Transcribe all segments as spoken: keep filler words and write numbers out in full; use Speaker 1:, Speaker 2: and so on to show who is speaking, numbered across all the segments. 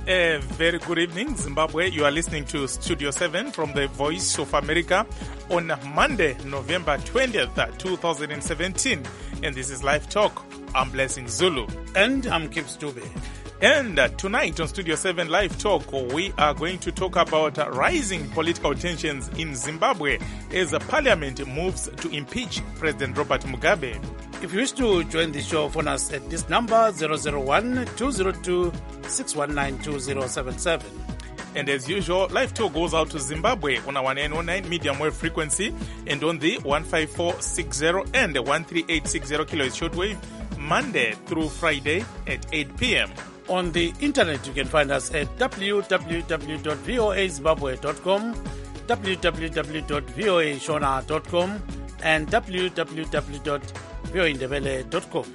Speaker 1: A very good evening, Zimbabwe. You are listening to Studio seven from the Voice of America on Monday, November twentieth, twenty seventeen. And this is Live Talk. I'm Blessing Zulu.
Speaker 2: And I'm Kip Stube.
Speaker 1: And uh, tonight on Studio seven Live Talk, we are going to talk about uh, rising political tensions in Zimbabwe as the parliament moves to impeach President Robert Mugabe.
Speaker 2: If you wish to join the show, phone us at this number zero zero one, two zero two, six one nine two zero seven seven.
Speaker 1: And as usual, Live Talk goes out to Zimbabwe on our nine oh nine medium wave frequency and on the one five four six zero and one three eight six zero kilohertz shortwave, Monday through Friday at eight p.m.
Speaker 2: On the internet, you can find us at w w w dot voa zimbabwe dot com, w w w dot voa shona dot com, and w w w dot voa indebele dot com.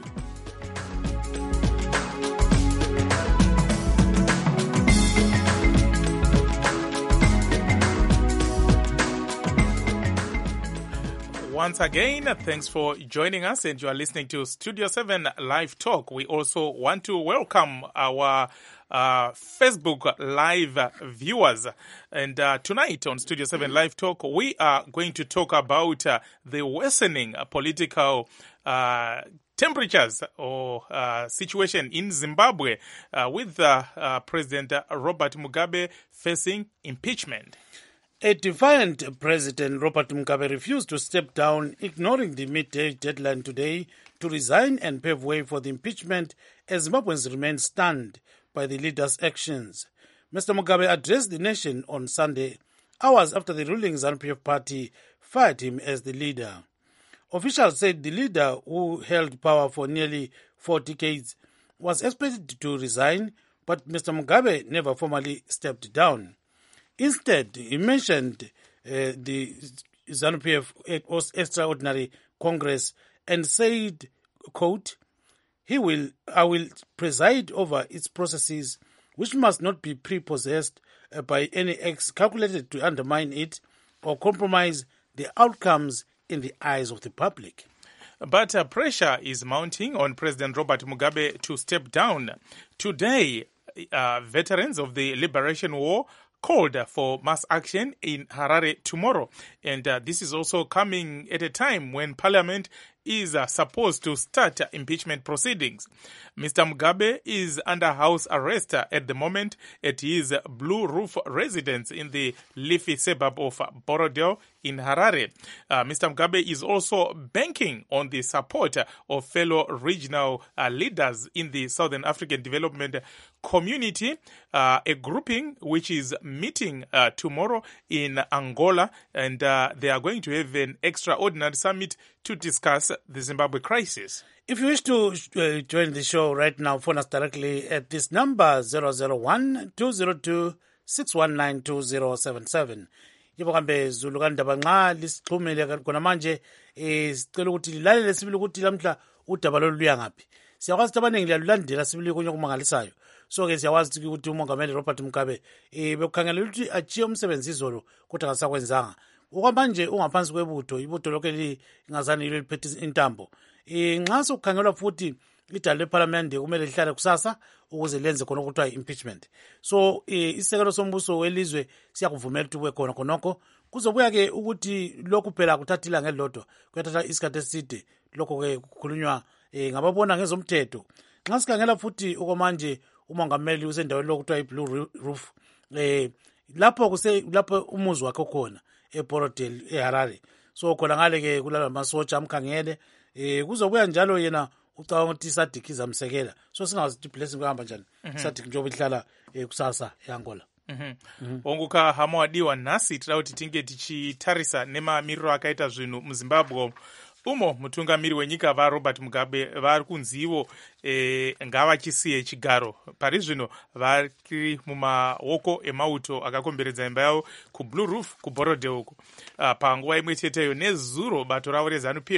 Speaker 1: Once again, thanks for joining us, and you are listening to Studio seven Live Talk. We also want to welcome our uh, Facebook Live viewers. And uh, tonight on Studio seven Live Talk, we are going to talk about uh, the worsening uh, political uh, temperatures or uh, situation in Zimbabwe uh, with uh, uh, President Robert Mugabe facing impeachment.
Speaker 2: A defiant President Robert Mugabe refused to step down, ignoring the midday deadline today to resign and pave way for the impeachment as Zimbabweans remain stunned by the leader's actions. Mister Mugabe addressed the nation on Sunday, hours after the ruling ZANU P F party fired him as the leader. Officials said the leader, who held power for nearly four decades, was expected to resign, but Mister Mugabe never formally stepped down. Instead, he mentioned uh, the ZANU P F Extraordinary Congress and said, quote, "He will, I will preside over its processes, which must not be prepossessed uh, by any acts calculated to undermine it or compromise the outcomes in the eyes of the public."
Speaker 1: But uh, pressure is mounting on President Robert Mugabe to step down. Today, uh, veterans of the Liberation War called for mass action in Harare tomorrow. And uh, this is also coming at a time when Parliament is uh, supposed to start uh, impeachment proceedings. Mister Mugabe is under house arrest uh, at the moment at his uh, Blue Roof residence in the leafy suburb of uh, Borodale in Harare. Uh, Mister Mugabe is also banking on the support uh, of fellow regional uh, leaders in the Southern African Development Community, uh, a grouping which is meeting uh, tomorrow in Angola, and uh, they are going to have an extraordinary summit to discuss the Zimbabwe crisis.
Speaker 2: If you wish to uh, join the show right now, phone us directly at this number zero zero one, two zero two, six one nine two zero seven seven. Yibo kambe Zulu kandaba nxa lisixhumile khona manje eh sicela ukuthi lilalele sibili ukuthi lamhla udaba lolu luya ngaphi. Siyakwazi ukuthi abaningi liyalulandela sibili kunye okumangalisayo. So ke siyakwazi ukuthi umongameli Robert Mugabe eh bekukhangela ukuthi achiye umsebenzi izolo kodwa akasakwenzanga. Okwamanje ungaphansi kwebutho, ibutho lokho lingazani liphethe intambo. Eh nxa sokukhangelwa futhi idala leParliament kumele lihlale kusasa ukuze lenze khona ukuthiwa impeachment. So eh isekelo sombuso welizwe siyakuvumela ukuthi kube khona khonokho. Kuzobuya ke ukuthi lokhu phela kuthathila ngelodwa kuyathatha isikhathi eside lokho ke kukhulunywa eh ngababona ngezomthetho. Nxa sikhangela futhi okwamanje umongameli usendaweni lokuthiwa iBlue Roof eh lapho kuse lapho umuzi wakhe khona eBorodale eHarare. So khona ngale ke kulala masotsha amkhangele eh kuzobuya njalo yena ucabanga ukuthi isadiki izamsekela. So singazi ukuthi blessing kuhamba njani isadiki njengoba ihlala kusasa eAngola.
Speaker 1: Mhm. Mm Onguka hamwadiwa nasi tira kuti tinge tichitarisa nemamiriro akaita zvinhu muZimbabwe. Umo mutungamiri wenyika va Robert Mugabe vari kunzivo e, ngavachisiye chigaro. Pari zvino vari mumaoko emauto akakomberedza imba yavo kuBlue Roof kuBorodale uko. Uh, panguva imwe cheteyo nezuro bato ravo reZANU P F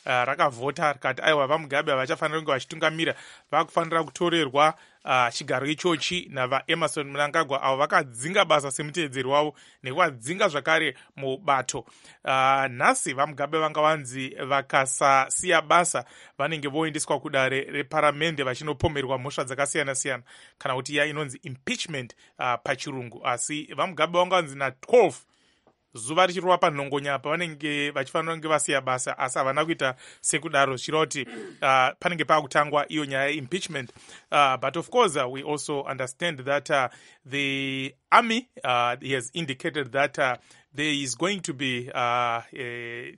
Speaker 1: uh, rakavhota rikati aiwa vamugabe havachafanira kunge vachitungamira, vakufanira kutorerwa uh, chigaro ichochi navaemerson mnangagwa avo vakadzinga basa semutevedzeri wavo nekuvadzinga zvakare mubato. Uh, nhasi vamugabe vanga vanzi vakasasiya basa vanenge voendeswa kudare reparamende vachinopomerwa mhosva dzakasiyana siyana kana kuti iya inonzi impeachment uh, pachirungu. Asi vamugabe vanga vanzi na twelve zuva richirova panhongonya pavanenge vachifanira kunge vasiya basa, asi havana kuita sekudaro zvichireva kuti uh, panenge paakutangwa iyo nyaya yeimpeachment. Uh, but of course uh, we also understand that uh, the army uh, has indicated that uh, there is going to be uh, a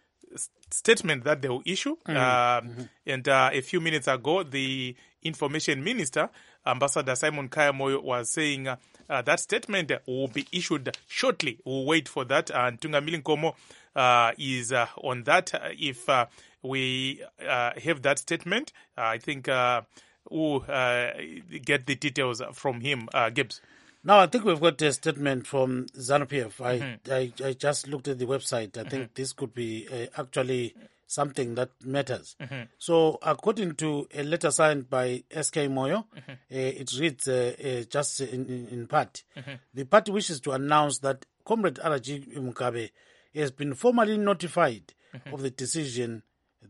Speaker 1: statement that they will issue. Mm-hmm. Uh, mm-hmm. And uh, a few minutes ago, the information minister, Ambassador Simon Kayamoyo, was saying uh, uh, that statement will be issued shortly. We'll wait for that. And Tungamili Nkomo uh, is uh, on that. Uh, if uh, we uh, have that statement, uh, I think uh, we'll uh, get the details from him. Uh, Gibbs.
Speaker 2: Now, I think we've got a statement from ZANU-P F. I, mm-hmm. I, I just looked at the website. I mm-hmm. think this could be uh, actually something that matters. Mm-hmm. So, according to a letter signed by S K Moyo, mm-hmm. uh, it reads uh, uh, just in, in, in part. Mm-hmm. The party wishes to announce that Comrade Alaji Mugabe has been formally notified mm-hmm. of the decision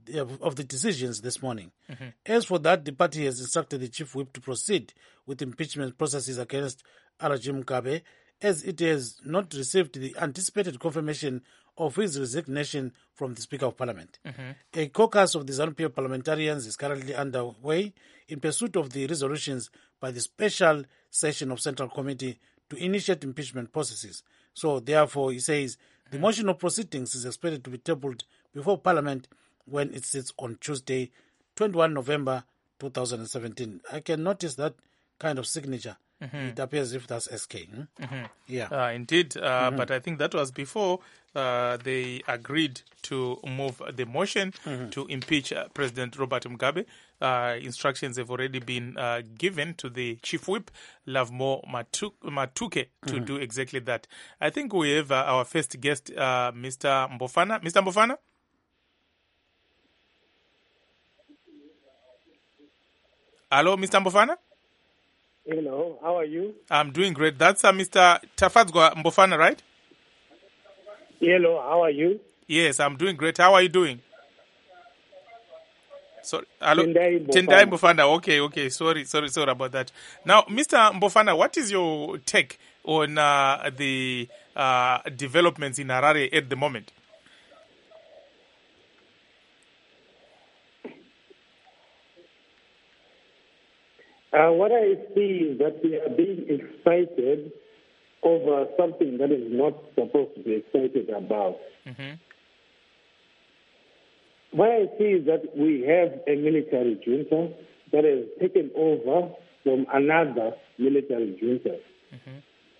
Speaker 2: of the decisions this morning. Mm-hmm. As for that, the party has instructed the chief whip to proceed with impeachment processes against Alaji Mugabe, as it has not received the anticipated confirmation of his resignation from the Speaker of Parliament. Mm-hmm. A caucus of the ZANU-P F parliamentarians is currently underway in pursuit of the resolutions by the special session of Central Committee to initiate impeachment processes. So, therefore, he says, the motion of proceedings is expected to be tabled before Parliament when it sits on Tuesday, twenty-first of November two thousand seventeen. I can notice that kind of signature. Mm-hmm. It appears as if that's S K. Hmm?
Speaker 1: Mm-hmm.
Speaker 2: Yeah,
Speaker 1: uh, indeed. Uh, mm-hmm. But I think that was before uh, they agreed to move the motion mm-hmm. to impeach uh, President Robert Mugabe. Uh, instructions have already been uh, given to the chief whip, Lovemore Matu- Matuke, to mm-hmm. do exactly that. I think we have uh, our first guest, uh, Mister Mbofana. Mister Mbofana? Hello, Mister Mbofana?
Speaker 3: Hello, how are you?
Speaker 1: I'm doing great. That's uh, Mister Tafadzwa Mbofana, right?
Speaker 3: Hello, how are you?
Speaker 1: Yes, I'm doing great. How are you doing? Sorry, hello.
Speaker 3: Tendai Mbofana.
Speaker 1: Tendai Mbofana. Okay, okay. Sorry, sorry, sorry about that. Now, Mister Mbofana, what is your take on uh, the uh, developments in Harare at the moment?
Speaker 3: Uh, what I see is that we are being excited over something that is not supposed to be excited about. Mm-hmm. What I see is that we have a military junta that has taken over from another military junta. Mm-hmm.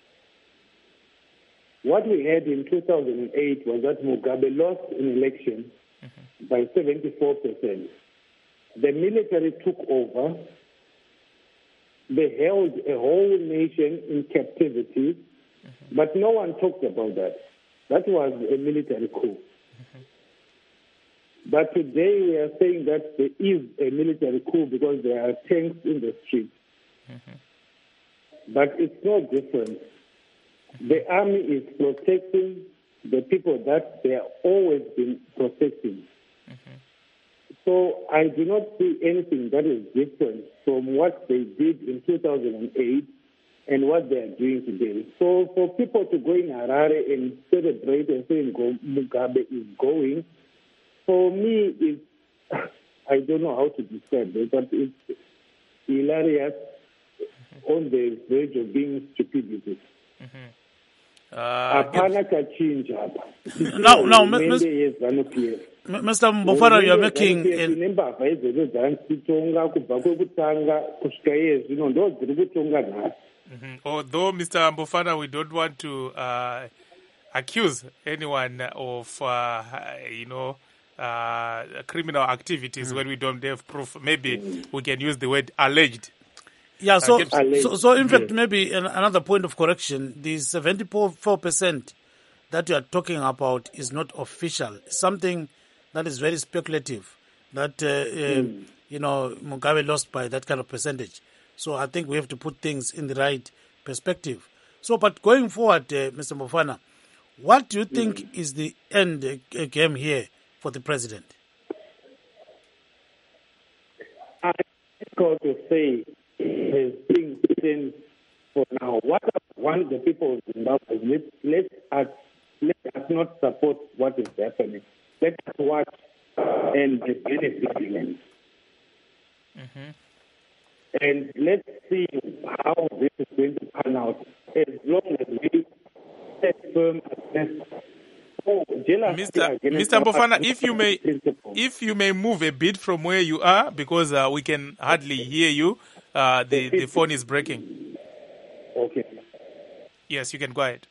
Speaker 3: What we had in two thousand eight was that Mugabe lost an election mm-hmm. by seventy-four percent. The military took over. They held a whole nation in captivity, mm-hmm. but no one talked about that. That was a military coup. Mm-hmm. But today we are saying that there is a military coup because there are tanks in the streets. Mm-hmm. But it's no different. Mm-hmm. The army is protecting the people that they have always been protecting. Mm-hmm. So I do not see anything that is different from what they did in two thousand eight and what they are doing today. So for people to go in Harare and celebrate and say Mugabe is going, for me, it's, I don't know how to describe it, but it's hilarious mm-hmm. on the verge of being stupidity. Mm-hmm.
Speaker 2: Uh, no, no, Mister Mbofana, you are making.
Speaker 1: Mm-hmm. Although, Mister Mbofana, we don't want to uh, accuse anyone of, uh, you know, uh, criminal activities mm-hmm. when we don't have proof. Maybe mm-hmm. we can use the word alleged.
Speaker 2: Yeah, so, so, so in fact, maybe another point of correction, the seventy-four percent that you are talking about is not official. It's something that is very speculative, that, uh, uh, mm. you know, Mugabe lost by that kind of percentage. So I think we have to put things in the right perspective. So, but going forward, uh, Mister Mofana, what do you think mm. is the end uh, game here for the president?
Speaker 3: I difficult to say has been written for now. What I want the people of Zimbabwe, let, let, us, let us not support what is happening. Let us watch and be very vigilant. Mm-hmm. And let's see how this is going to pan out. As long as we stay firm against oh,
Speaker 1: Mister Mister Mofana, if you may, if you may move a bit from where you are, because uh, we can hardly hear you. Uh, the the phone is breaking.
Speaker 3: Okay.
Speaker 1: Yes, you can go ahead.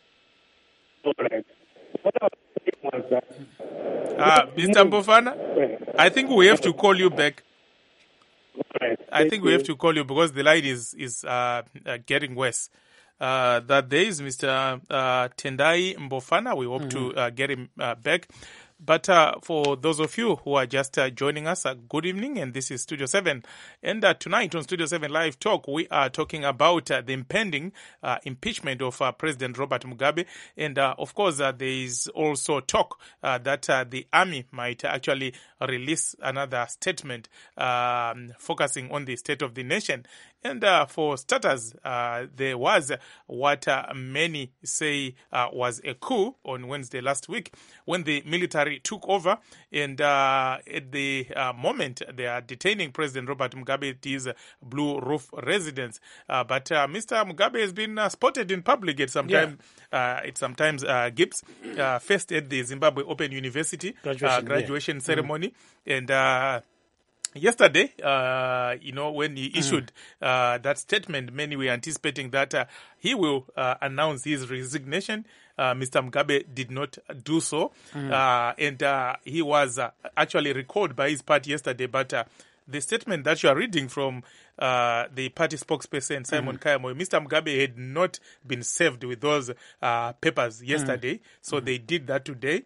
Speaker 3: All right. What I was saying was that,
Speaker 1: uh, Mister Mofana, I think we have to call you back.
Speaker 3: Right.
Speaker 1: I think we have to call you because the line is is uh, uh, getting worse. Uh, that there is Mister Uh, Tendai Mofana. We hope mm-hmm. to uh, get him uh, back. But uh, for those of you who are just uh, joining us, uh, good evening, and this is Studio seven. And uh, tonight on Studio seven Live Talk, we are talking about uh, the impending uh, impeachment of uh, President Robert Mugabe. And uh, of course, uh, there is also talk uh, that uh, the army might actually release another statement um, focusing on the state of the nation. And uh, for starters, uh, there was what uh, many say uh, was a coup on Wednesday last week when the military took over. And uh, at the uh, moment, they are detaining President Robert Mugabe at his Blue Roof residence. Uh, but uh, Mister Mugabe has been uh, spotted in public at some time, yeah. uh, at sometimes uh, Gibbs, uh, first at the Zimbabwe Open University graduation, uh, graduation yeah. ceremony. Mm-hmm. And uh, yesterday, uh, you know, when he issued mm. uh, that statement, many were anticipating that uh, he will uh, announce his resignation. Uh, Mister Mugabe did not do so. Mm. Uh, and uh, he was uh, actually recalled by his party yesterday. But uh, the statement that you are reading from uh, the party spokesperson, Simon mm. Kayamo, Mister Mugabe had not been served with those uh, papers yesterday. Mm. So mm. they did that today.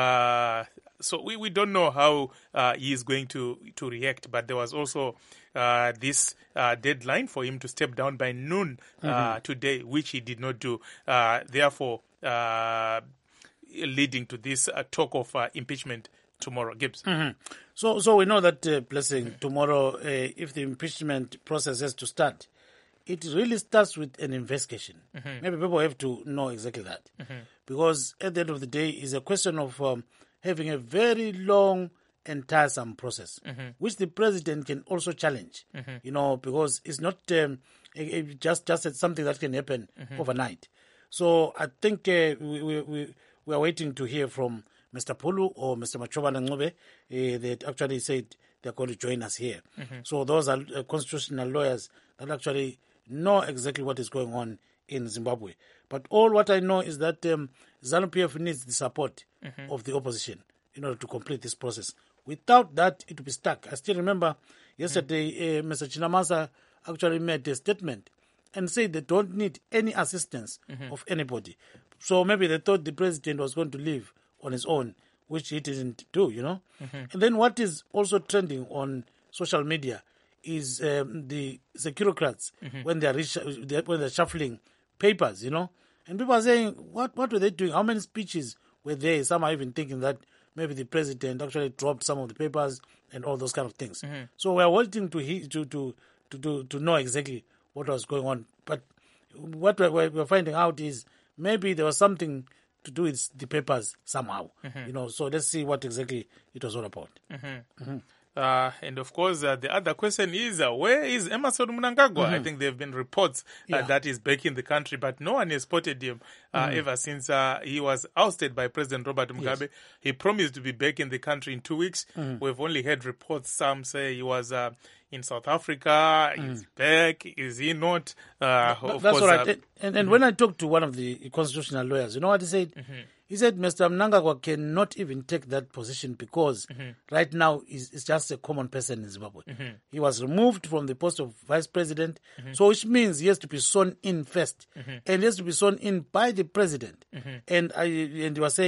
Speaker 1: Uh, so we, we don't know how uh, he is going to, to react, but there was also uh, this uh, deadline for him to step down by noon uh, mm-hmm. today, which he did not do. Uh, therefore, uh, leading to this uh, talk of uh, impeachment tomorrow. Gibbs.
Speaker 2: Mm-hmm. So, so we know that, uh, Blessing, mm-hmm. tomorrow, uh, if the impeachment process has to start, it really starts with an investigation. Mm-hmm. Maybe people have to know exactly that. Mm-hmm. Because at the end of the day, it's a question of um, having a very long and tiresome process, mm-hmm. which the president can also challenge, mm-hmm. you know, because it's not um, it, it just, just something that can happen mm-hmm. overnight. So I think uh, we, we, we are waiting to hear from Mister Pulu or Mister Machoba Ngcobe. Uh, they actually said they're going to join us here. Mm-hmm. So those are uh, constitutional lawyers that actually know exactly what is going on in Zimbabwe. But all what I know is that um, ZANU-P F needs the support mm-hmm. of the opposition in order to complete this process. Without that, it will be stuck. I still remember yesterday mm-hmm. uh, Mister Chinamasa actually made a statement and said they don't need any assistance mm-hmm. of anybody. So maybe they thought the president was going to leave on his own, which he didn't do, you know. Mm-hmm. And then what is also trending on social media is um, the securocrats mm-hmm. when they are when they're shuffling papers, you know, and people are saying, what what were they doing? How many speeches were there? Some are even thinking that maybe the president actually dropped some of the papers and all those kind of things. Mm-hmm. So we are waiting to he, to, to to to to know exactly what was going on. But what we're, we're finding out is maybe there was something to do with the papers somehow, mm-hmm. you know. So let's see what exactly it was all about. Mm-hmm. Mm-hmm.
Speaker 1: Uh, and of course, uh, the other question is, uh, where is Emmerson Mnangagwa? Mm-hmm. I think there have been reports uh, yeah. that he's back in the country, but no one has spotted him uh, mm-hmm. ever since uh, he was ousted by President Robert Mugabe. Yes. He promised to be back in the country in two weeks. Mm-hmm. We've only heard reports. Some say he was uh, in South Africa. Mm-hmm. He's back. Is he not? Uh,
Speaker 2: but, that's all right. Uh, and and mm-hmm. when I talked to one of the constitutional lawyers, you know what he said? Mm-hmm. He said Mister Mnangagwa cannot even take that position because mm-hmm. right now he's, he's just a common person in Zimbabwe. Mm-hmm. He was removed from the post of vice president, mm-hmm. so which means he has to be sworn in first, mm-hmm. and he has to be sworn in by the president. Mm-hmm. And I and he was saying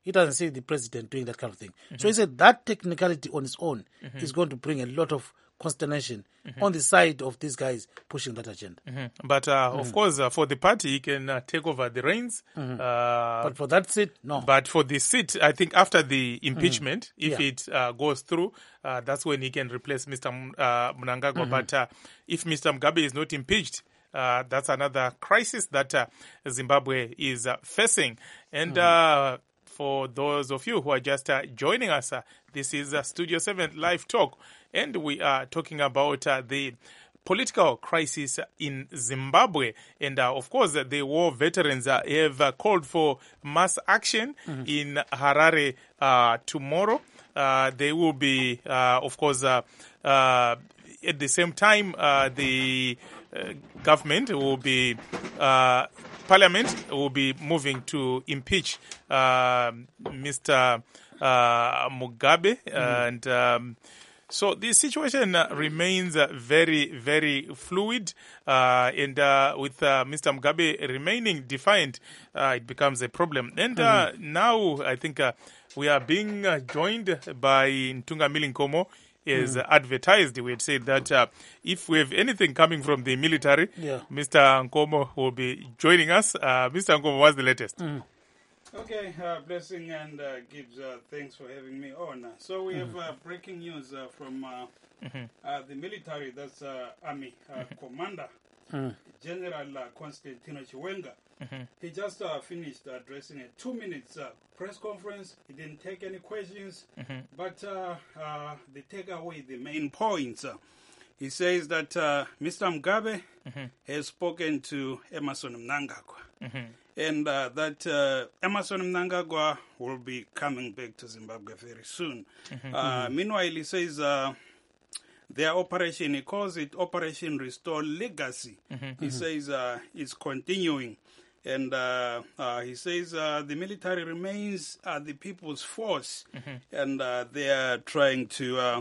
Speaker 2: he doesn't see the president doing that kind of thing. Mm-hmm. So he said that technicality on its own mm-hmm. is going to bring a lot of consternation mm-hmm. on the side of these guys pushing that agenda.
Speaker 1: Mm-hmm. But, uh, mm-hmm. of course, uh, for the party, he can uh, take over the reins. Mm-hmm. Uh,
Speaker 2: but for that seat, no.
Speaker 1: But for the seat, I think after the impeachment, mm-hmm. if yeah. it uh, goes through, uh, that's when he can replace Mister M- uh, Mnangagwa. Mm-hmm. But uh, if Mister Mugabe is not impeached, uh, that's another crisis that uh, Zimbabwe is uh, facing. And mm-hmm. uh, for those of you who are just uh, joining us, uh, this is uh, Studio seven Live Talk. And we are talking about uh, the political crisis in Zimbabwe. And, uh, of course, uh, the war veterans uh, have uh, called for mass action mm-hmm. in Harare uh, tomorrow. Uh, they will be, uh, of course, uh, uh, at the same time, uh, the uh, government will be, uh, Parliament will be moving to impeach uh, Mister Uh, Mugabe. Mm-hmm. And um, so the situation uh, remains uh, very, very fluid. Uh, and uh, with uh, Mister Mugabe remaining defiant, uh, it becomes a problem. And uh, mm-hmm. now I think uh, we are being uh, joined by Ntungamili Nkomo. Is mm. advertised. We had said that uh, if we have anything coming from the military, yeah. Mister Nkomo will be joining us. Uh, Mister Nkomo, what's the latest?
Speaker 4: Mm. Okay, uh, blessing and uh, Gibbs, uh, thanks for having me on. So we mm. have uh, breaking news uh, from uh, mm-hmm. uh, the military, that's uh, Army uh, mm-hmm. Commander, mm. General uh, Constantino Chiwenga. Mm-hmm. He just uh, finished addressing a two minutes uh, press conference. He didn't take any questions, mm-hmm. but uh, uh, they take away the main points. Uh, he says that uh, Mister Mugabe mm-hmm. has spoken to Emmerson Mnangagwa, mm-hmm. and uh, that uh, Emmerson Mnangagwa will be coming back to Zimbabwe very soon. Mm-hmm. Uh, meanwhile, he says uh, their operation, he calls it Operation Restore Legacy. Mm-hmm. He mm-hmm. says uh, it's continuing. And uh, uh, he says uh, the military remains uh, the people's force, mm-hmm. and uh, they are trying to, uh,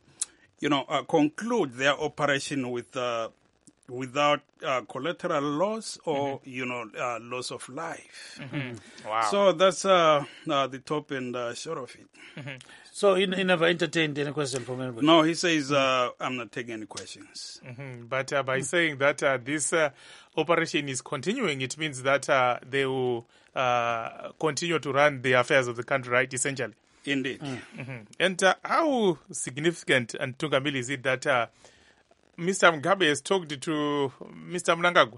Speaker 4: you know, uh, conclude their operation with uh, without uh, collateral loss or, mm-hmm. you know, uh, loss of life.
Speaker 1: Mm-hmm. Wow.
Speaker 4: So that's uh, uh, the top and uh, short of it.
Speaker 2: Mm-hmm. So he, he never entertained any question from anybody?
Speaker 4: No, he says, uh, I'm not taking any questions.
Speaker 1: Mm-hmm. But uh, by mm-hmm. saying that uh, this uh, operation is continuing, it means that uh, they will uh, continue to run the affairs of the country, right, essentially?
Speaker 4: Indeed.
Speaker 1: Mm-hmm. And uh, how significant, and Ntungamili, is it that uh, Mister Mugabe has talked to Mister Mnangagwa?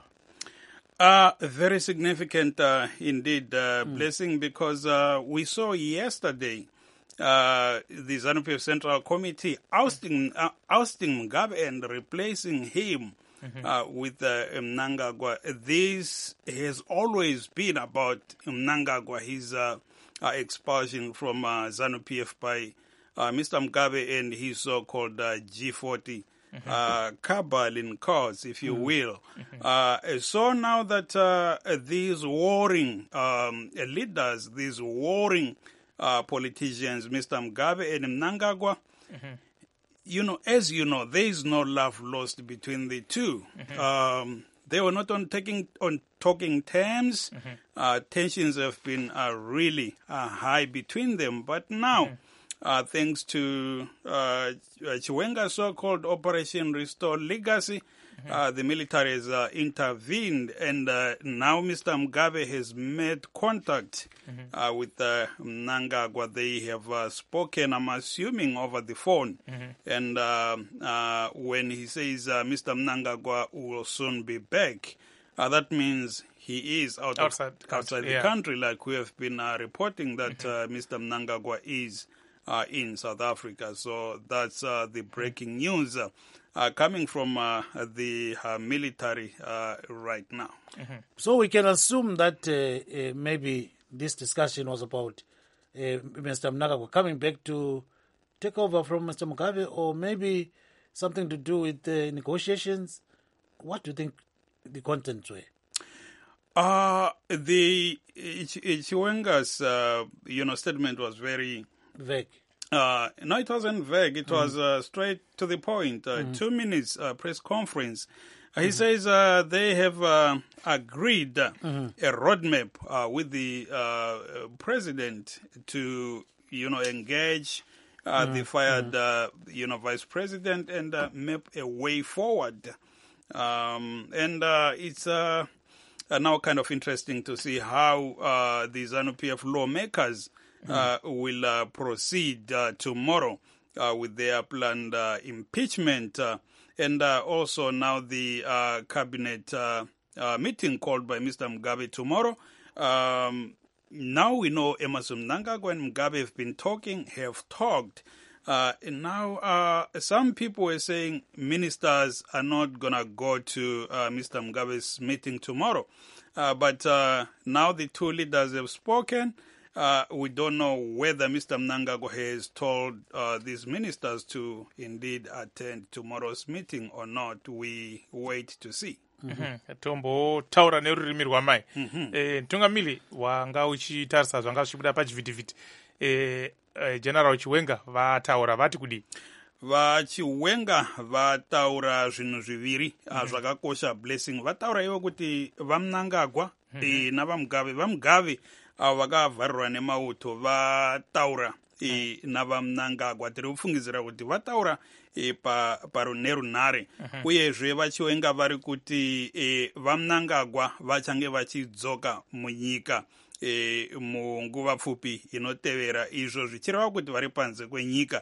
Speaker 4: Uh, very significant uh, indeed, uh, mm. Blessing, because uh, we saw yesterday uh, the ZANU-P F Central Committee ousting, uh, ousting Mugabe and replacing him mm-hmm. uh, with uh, Mnangagwa. This has always been about Mnangagwa, his uh, uh, expulsion from uh, ZANU-P F by uh, Mister Mugabe and his so-called uh, G forty. Mm-hmm. Uh, cabal in cause, if you mm-hmm. will. Mm-hmm. Uh, so now that uh, these warring um, leaders, these warring uh, politicians, Mister Mugabe and Mnangagwa, mm-hmm. you know, as you know, there is no love lost between the two. Mm-hmm. Um, they were not on taking on talking terms. Mm-hmm. Uh, tensions have been uh, really uh, high between them, but now. Mm-hmm. Uh, thanks to uh, Chiwenga's so-called Operation Restore Legacy, mm-hmm. uh, the military has uh, intervened, and uh, now Mister Mugabe has made contact mm-hmm. uh, with uh, Mnangagwa. They have uh, spoken, I'm assuming, over the phone. Mm-hmm. And uh, uh, when he says uh, Mister Mnangagwa will soon be back, uh, that means he is out
Speaker 1: outside,
Speaker 4: of, outside the
Speaker 1: yeah. country,
Speaker 4: like we have been uh, reporting that mm-hmm. uh, Mister Mnangagwa is Uh, in South Africa. So that's uh, the breaking news uh, uh, coming from uh, the uh, military uh, right now.
Speaker 2: Mm-hmm. So we can assume that uh, uh, maybe this discussion was about uh, Mister Mnangagwa coming back to take over from Mister Mugabe, or maybe something to do with the negotiations. What do you think the contents were?
Speaker 4: Uh, the Chiwenga's uh, you know, statement was very
Speaker 2: vague.
Speaker 4: Uh, no, it wasn't vague. It mm. was uh, straight to the point. Uh, mm. Two minutes uh, press conference. He mm-hmm. says uh, they have uh, agreed uh, mm-hmm. a roadmap uh, with the uh, president to, you know, engage uh, mm-hmm. the fired, uh, you know, vice president and uh, map a way forward. Um, and uh, it's uh, uh, now kind of interesting to see how uh, the ZANU P F lawmakers uh, mm-hmm. will uh, proceed uh, tomorrow uh, with their planned uh, impeachment. Uh, and uh, also now the uh, cabinet uh, uh, meeting called by Mister Mugabe tomorrow. Um, now we know Emmerson Mnangagwa and Mugabe have been talking, have talked. Uh, and now uh, some people were saying ministers are not going to go to uh, Mister Mugabe's meeting tomorrow. Uh, but uh, now the two leaders have spoken. Uh, we don't know whether Mister Mnangagwa has told uh, these ministers to indeed attend tomorrow's meeting or not. We wait to see.
Speaker 1: tombo taura nerurimi rwamai ntungamili wanga uchitarisa zvanga zvichibuda pachivhitivhiti general Chiwenga vataura vati kudi
Speaker 4: vachiwenga vataura zvinhu zviviri zvakakosha. Blessing vataura ivo kuti vaMnangagwa navaMugabe vaMugabe avo vakavharirwa nemauto vataura E, navaMnangagwa tiri kufungidzira kuti vataura e, nerunhare uh-huh. uyezve vachiwenga vari kuti e, vaMnangagwa vachange vachidzoka munyika e, munguva pfupi inotevera, izvo zvichireva kuti vari panze kwenyika.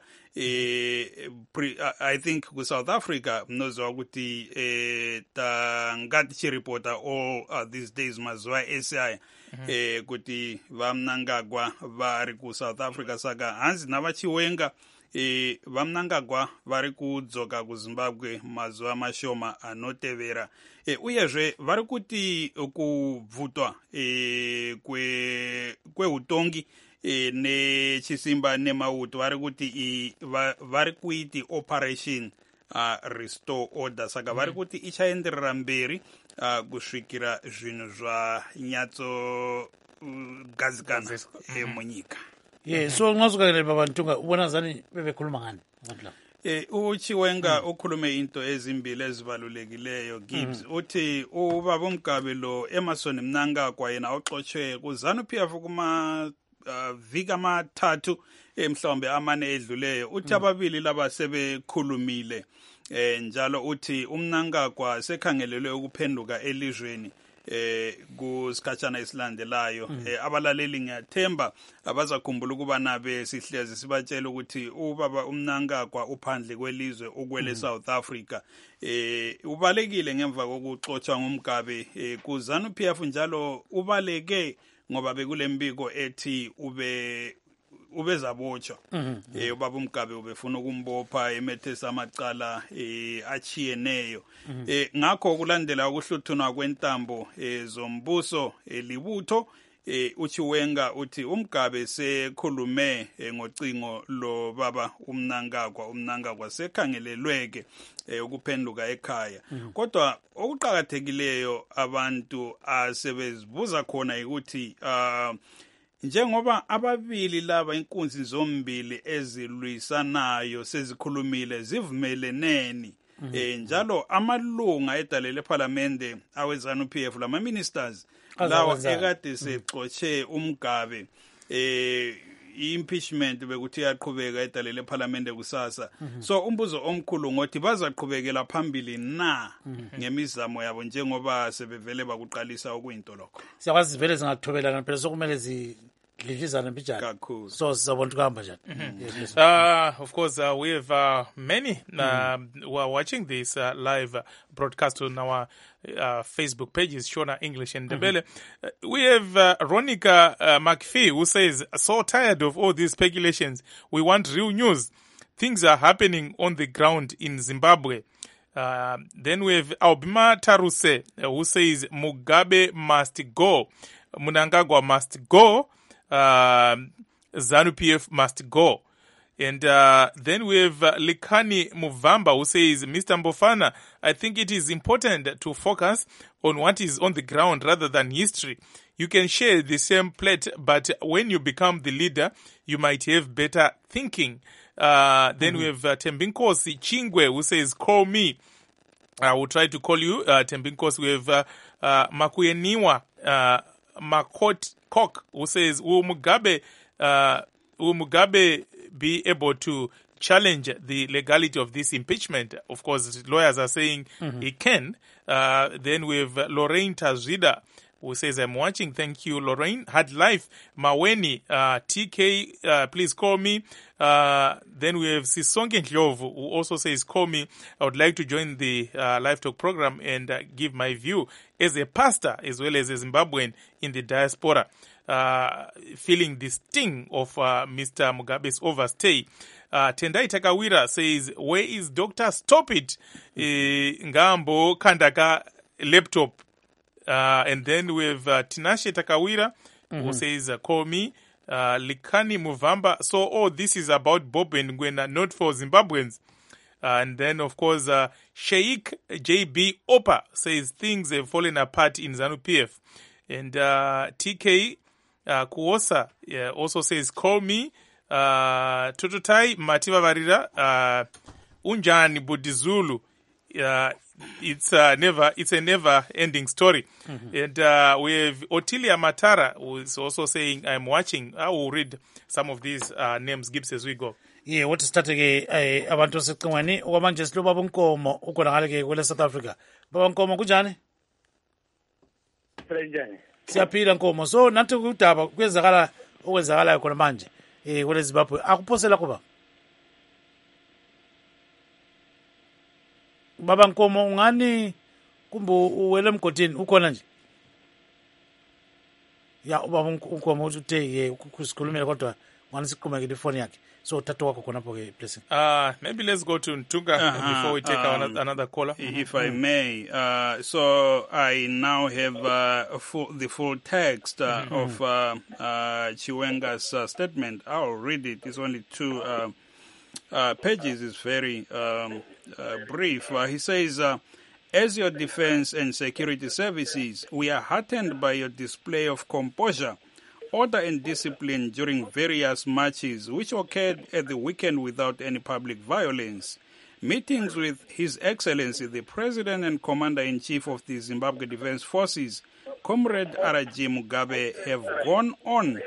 Speaker 4: e, pre, I think kuSouth Africa munoziva kuti e, tanga tichiripota all uh, these days mazuva ese aya Mm-hmm. Eh, kuti vaMnangagwa vari kuSouth Africa, saka hanzi navachiwenga eh, vaMnangagwa vari kudzoka kuZimbabwe mazuva mashoma anotevera. eh, uyezve vari kuti kubvutwa eh, kweutongi kwe e, nechisimba nemauto vari kuti va, vari kuiti operation uh, restore order, saka vari mm-hmm. kuti ichaenderera mberi Uh, kusvikira zvinhu zvanyatso gadzikana uh, e, munyika.
Speaker 2: Ye so nxazukakele baba Ntunga ubona zani bebekhuluma ngani abantu laba?
Speaker 4: Eh uChiwenga mm. ukhulume into ezimbili ezibalulekileyo Gibbs. Mm. uthi ubaba uMugabe lo Emmerson Mnangagwa yena uxoxwe ku ZANU P F kuma uh, viki amathathu emhlawumbe amane edluleyo. Uthi mm. ababili laba sebekhulumile. Eh njalo uthi uMnangagwa sekhangelelwe ukuphenduka elizweni eh kusikhatshana esilandelayo. mm. eh, abalaleli ngiyathemba abazakhumbula ukuba nabe sihlezi sibatshela ukuthi ubaba uMnangagwa uphandle kwelizwe ukwele mm. South Africa. eh ubalekile ngemva kokuxoxa ngoMugabe eh, ku ZANU P F njalo ubaleke ngoba bekulembiko ethi ube ubezabotshwa. mm -hmm. eh ubaba uMugabe ubefuna ukumbopha emethesa amacala eh achiyeneyo. mm -hmm. eh ngakho kulandela ukuhluthunwa kwentambo eh zombuso elibutho eh uChiwenga uthi uMugabe sekhulume eh, ngocingo lo baba uMnangagwa uMnangagwa sekhangelelweke eh, ukuphenduka ekhaya. mm -hmm. Kodwa okuqhakathekileyo abantu asebezibuza khona ukuthi uh, njengoba ababili laba inkunzi zombili ezilwisanayo sezikhulumile zivumeleneni, mm -hmm. eh njalo amalunga edalele parliamente aweZANU P F lama ministers lawa ekade sexoxe uMugabe eh impeachment bekuthi yaqhubeka edalele parliamente kusasa. mm -hmm. So umbuzo omkhulu ngothi bazaqhubekela phambili na mm -hmm. ngemizamo yabo njengoba sebevele bakuqalisa okuyinto lokho.
Speaker 2: Siyakwazi vele zingathobelana phela sokumele zi So, so
Speaker 1: mm-hmm. uh, of course, uh, we have uh, many uh, mm-hmm. who are watching this uh, live broadcast on our uh, Facebook pages, Shona English and Ndebele. Mm-hmm. uh, we have uh, Ronica uh, McPhee, who says, so tired of all these speculations. We want real news. Things are happening on the ground in Zimbabwe. Uh, then we have Albima Taruse, uh, who says, Mugabe must go. Mnangagwa must go. Uh, ZANU P F must go. And uh, then we have uh, Likani Muvamba, who says, Mister Mbofana, I think it is important to focus on what is on the ground rather than history. You can share the same plate, but when you become the leader, you might have better thinking. Uh, then mm-hmm. we have uh, Tembinkosi Chingwe, who says, call me. I will try to call you, uh, Tembinkosi. We have uh, uh, Makuyeniwa uh, Makot Kok, who says, will Mugabe, uh, will Mugabe be able to challenge the legality of this impeachment? Of course, lawyers are saying mm-hmm. he can. Uh, then we have Lorraine Tazida, who says, I'm watching. Thank you, Lorraine. Hard Life, Maweni, uh, T K, uh, please call me. Uh, then we have Sisonke Ndlovu, who also says, call me. I would like to join the uh, live talk program and uh, give my view as a pastor as well as a Zimbabwean in the diaspora, uh, feeling the sting of uh, Mister Mugabe's overstay. Uh, Tendai Takawira says, where is Doctor Stop It? E, Ngambo Kandaka laptop. Uh, and then we have uh, Tinashe Takawira, mm-hmm. who says, uh, call me. Uh, Likani Muvamba. So, oh, this is about Bob and Gwena, not for Zimbabweans. Uh, and then, of course, uh, Sheikh J B Opa says things have fallen apart in ZANU-P F. And uh, T K uh, Kuosa yeah, also says, call me. Uh, Tototai Mativa Varira, uh, Unjani Budizulu. Uh, it's uh, never, it's a never-ending story. Mm-hmm. And uh, we have Otilia Matara, who is also saying, I'm watching. I will read some of these uh, names, Gibbs, as we go.
Speaker 2: Yeah, what is starting a abantu secondary, or man just Loba Bunkomo, Ukonalake, West South Africa. Bankomo Kujani? Siapira Nkomo. So, not to go to Gwezagala, Gwezagala, Koramanje. Eh, what is Bapu? Akuposela Kuba. Baba Nkomo ngani kumbu uwele mkotini ukhona nje ya ubaba Nkomo uthe kusikhulumela kodwa ngani siqhubeke ifoni yakhe so thato wakho khona pho ke blessing.
Speaker 1: Uh maybe let's go to Ntunga uh-huh, before we take um, another, another caller.
Speaker 4: If mm-hmm. I may, uh, so I now have uh, a full, the full text uh, mm-hmm. of uh, uh, Chiwenga's uh, statement. I'll read it. It's only two uh, uh, pages. It's very um, uh, brief. Uh, he says, uh, as your defense and security services, we are heartened by your display of composure, order and discipline during various marches which occurred at the weekend without any public violence. Meetings with His Excellency, the President and Commander-in-Chief of the Zimbabwe Defense Forces, Comrade R G Mugabe, have gone on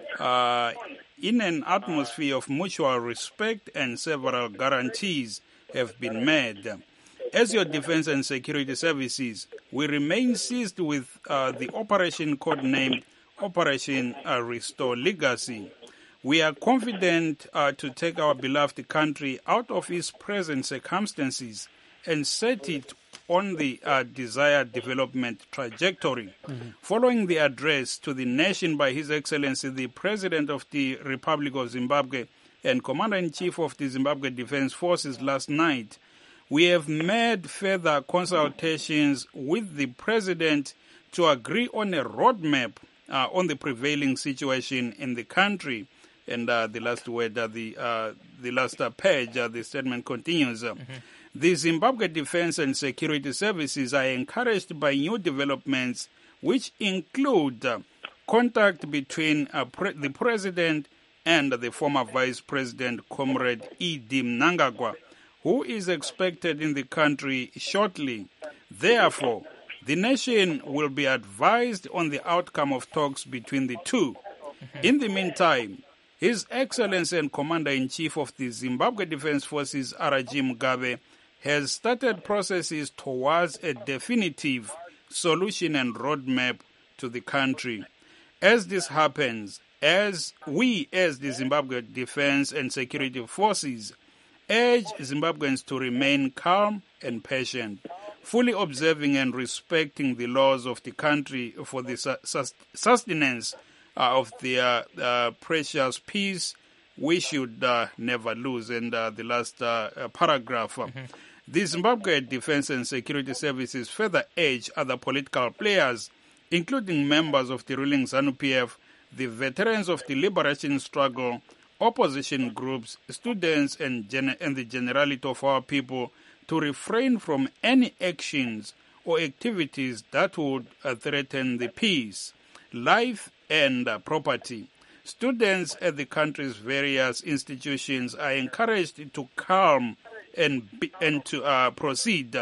Speaker 4: uh, in an atmosphere of mutual respect, and several guarantees have been made. As your defense and security services, we remain seized with uh, the operation codenamed Operation uh, Restore Legacy. We are confident uh, to take our beloved country out of its present circumstances and set it on the uh, desired development trajectory. Mm-hmm. Following the address to the nation by His Excellency, the President of the Republic of Zimbabwe and Commander-in-Chief of the Zimbabwe Defense Forces last night, we have made further consultations with the President to agree on a roadmap uh, on the prevailing situation in the country. And uh, the last word, uh, the uh, the last uh, page, uh, the statement continues. Uh, mm-hmm. The Zimbabwe Defense and Security Services are encouraged by new developments, which include uh, contact between uh, pre- the President and the former Vice President, Comrade E D Mnangagwa, who is expected in the country shortly. Therefore, the nation will be advised on the outcome of talks between the two. Mm-hmm. In the meantime, His Excellency and Commander-in-Chief of the Zimbabwe Defense Forces, R G Mugabe, has started processes towards a definitive solution and roadmap to the country. As this happens, as we, as the Zimbabwe Defense and Security Forces, urge Zimbabweans to remain calm and patient, fully observing and respecting the laws of the country for the sustenance uh, of the uh, uh, precious peace we should uh, never lose. And uh, the last uh, uh, paragraph. Uh, mm-hmm. The Zimbabwe Defense and Security Services further urge other political players, including members of the ruling ZANU-P F, the veterans of the liberation struggle, opposition groups, students, and, gen- and the generality of our people to refrain from any actions or activities that would uh, threaten the peace, life, and uh, property. Students at the country's various institutions are encouraged to calm and, be, and to uh, proceed uh,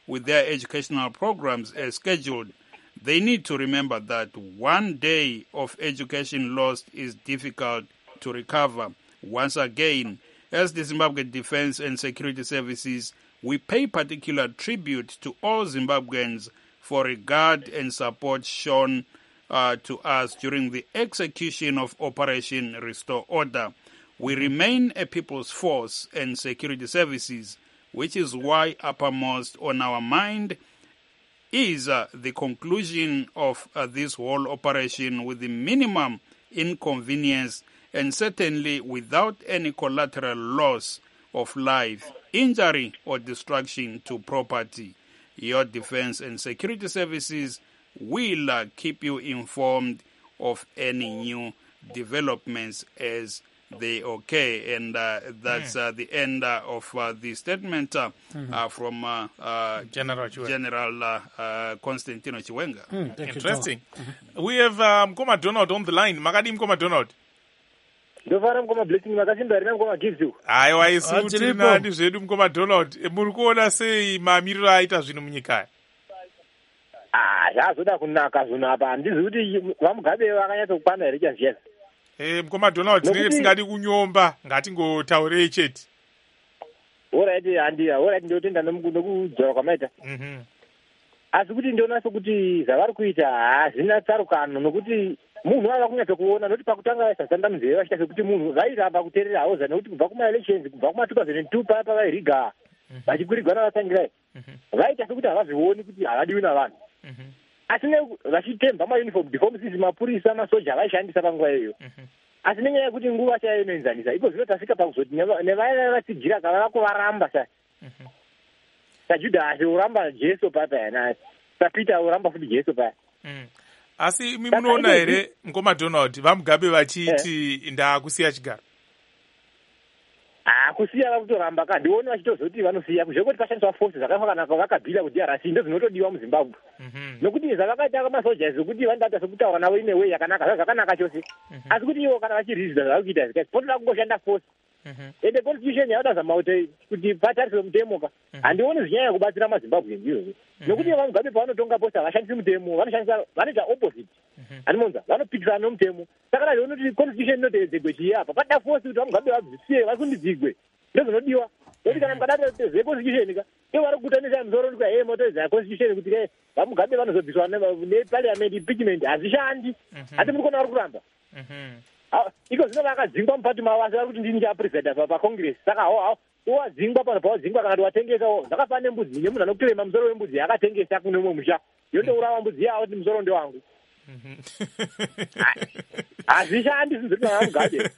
Speaker 4: with their educational programs as scheduled, they need to remember that one day of education lost is difficult to recover. Once again, as the Zimbabwe Defense and Security Services, we pay particular tribute to all Zimbabweans for regard and support shown uh, to us during the execution of Operation Restore Order. We remain a people's force and security services, which is why uppermost on our mind is uh, the conclusion of uh, this whole operation with the minimum inconvenience and certainly without any collateral loss of life, injury or destruction to property. Your defense and security services will uh, keep you informed of any new developments as they okay. And uh, that's uh, the end uh, of uh, the statement uh, mm-hmm. uh, from uh, uh,
Speaker 1: General,
Speaker 4: General uh, uh, Constantino Chiwenga.
Speaker 2: Mm,
Speaker 1: Interesting. Mm-hmm. We have um, Mkoma Donald on the line. Magadi Mkoma Donald.
Speaker 5: ndofara mukoma blessing makachimbarira mukoma gives you
Speaker 1: aiwa isu tinandi zvedu Mkoma Donald. Muri kuona sei mamiriro aita zvinhu munyika?
Speaker 5: ah zvazoda kunaka zvinhu apa handizi kuti vamugabe vakanyatsokwana here chanziyas.
Speaker 1: Eh, Mkoma Donald, tinenge tisingadi kunyomba, ngatingotaurei chete.
Speaker 5: Alright, handi alright ndotenda nokudzora kwamaita.
Speaker 1: Mhm.
Speaker 5: Asi kuti ndona sokuti zvavari kuita hazina tsarukano nokuti munhu ava kunyatsa kuona noti pakutanga sasanda muzeve vachita sekuti munhu vairamba kuteerera hauza nekuti kubva kumaelections kubva kuma two thousand two paya pavairiga vachikwirigwana vatangirai vaita sekuti havazvioni kuti havadiwi navanhu asi vachitemba mauniform deformsis mapurisa masoja vaishandisa panguva iyoyo asi nenyaya yekuti nguva chaiyo inoenzanisa iko zvino tasvika pakuzoti nevaya vatijira kava kuvaramba sa sajudhasi uramba jesu paya paya sapita uramba futi jesu paya.
Speaker 1: Asi imi munoona here Mkoma Donald vamugabe vachiti ndakusiya chigaro?
Speaker 5: Ah, kusiya vakutoramba ka ndione vachitozoti vanosiya kuzvekuti pashandiswa forces zvakafanana vakabhila kuti arasi ndo zvinotodiwa muZimbabwe. Nokuti zvavakaita kwamasoja zvokuti vandata sokutaura navo ine way yakanaka zvakanaka chose. Asi kuti ivo kana vachirizida zvavakuita zvikati potoda kungoshanda force. Ende constitution yavatazama kuti patariswe mutemo ka handioni zvinyanya kubatsira maZimbabwe ndiyo. Nokuti vamugabe pavanotonga posta vashandisi mutemo vanoshandisa vanoita opposite. Animonza vanopikisana nomutemo. Saka ndinoona kuti constitution inoteedzegwe chiyapa pada force kuti vamugabe vabvisiye vakundidzigwe. Ndo zvinodiwa. Kuti kana mukadata ze constitution ka ivo vari kutanisa muzoro kuti hey moto za constitution kuti hey vamugabe vanozobviswa neparliament impeachment hazvishandi. Asi muri kuona vari kuramba. Iko zvino vakadzingwa mupati mavo asi vari kuti ndini chapresida pacongress saka hawo wadzingwa pano pawadzingwa kana kuti watengesawo zvakafanana nembudzi nemunhu anokurema musoro wembudzi yakatengesa kune umwe musha yondourava mbudzi yawo kuti musoro ndewangu hazvishandi zvinzoti vanamugabe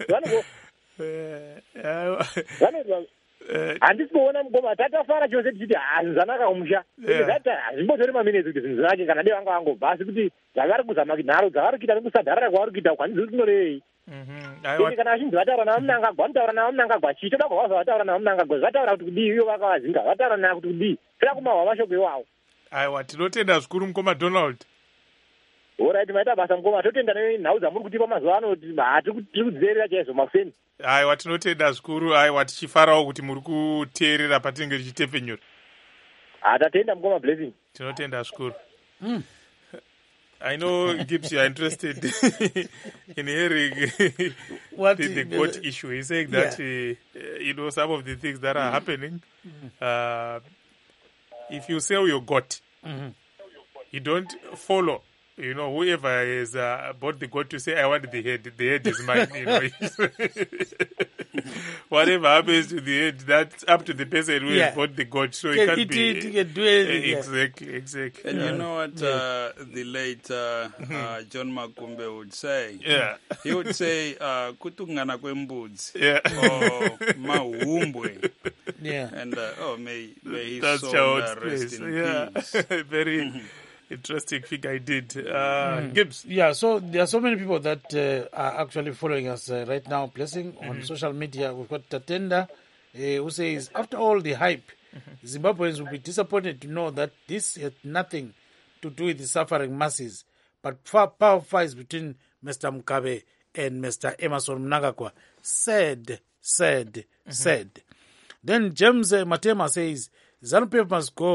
Speaker 5: handisi kuona mugoma tatafara chose tichiti hazvi zvanaka kumusha hazvimbotori maminezi kuti zvinhu zvake kana dei vanga vangobva asi kuti zvavari kuzama nharo dzavari kuita nekusadharara kwavari kuita kwanisi kuti kunorei kana vachinzi vataura navo munangagwa vanotaura navo munangagwa chii toda kuhwazva vataura navo munangagwa zvataura kuti kudii iyo vakavazinga vataura navo kuti kudii toda kumahwa mashoko iwawo.
Speaker 1: Aiwa, tinotenda zvikuru Mkoma Donald.
Speaker 5: Alright, maita basa Mkoma, totenda nenhau dzamuri kutipa mazuva ano kuti tiri kudzivirira chaizvo mafeni.
Speaker 1: Aiwa, tinotenda zvikuru. Aiwa, tichifarawo kuti muri kuteerera patinenge tichitepfenyura.
Speaker 5: Tatenda Mkoma blessing.
Speaker 1: Tinotenda zvikuru. Mm. I know Gibbs, you are interested in hearing what the, the goat uh, issue. He's saying that, yeah. uh, you know, some of the things that are mm. happening, uh, if you sell your goat, mm-hmm. you don't follow, you know, whoever has uh, bought the goat to say, I want the head, the head is mine, you know. Whatever happens to the head, that's up to the person who yeah. has bought the goat. So
Speaker 2: can
Speaker 1: it can't be...
Speaker 2: It, it do anything,
Speaker 1: uh, exactly, exactly.
Speaker 4: And
Speaker 1: yeah.
Speaker 4: you know what uh, the late uh, uh, John Makumbe would say?
Speaker 1: Yeah.
Speaker 4: He would say, kutungana kwembudzi
Speaker 1: or
Speaker 4: mahumbwe.
Speaker 2: Yeah.
Speaker 4: And, uh, oh, may, may his
Speaker 1: that's
Speaker 4: soul uh, rest in
Speaker 1: yeah.
Speaker 4: peace.
Speaker 1: Very... interesting thing I did. Uh, mm. Gibbs.
Speaker 2: Yeah, so there are so many people that uh, are actually following us uh, right now, Blessing, on mm-hmm. social media. We've got Tatenda, uh, who says, after all the hype, mm-hmm. Zimbabweans will be disappointed to know that this had nothing to do with the suffering masses, but power fights between Mister Mugabe and Mister Emerson Mnangagwa. Said, said, mm-hmm. said. Then James uh, Matema says, ZANU-P F must go.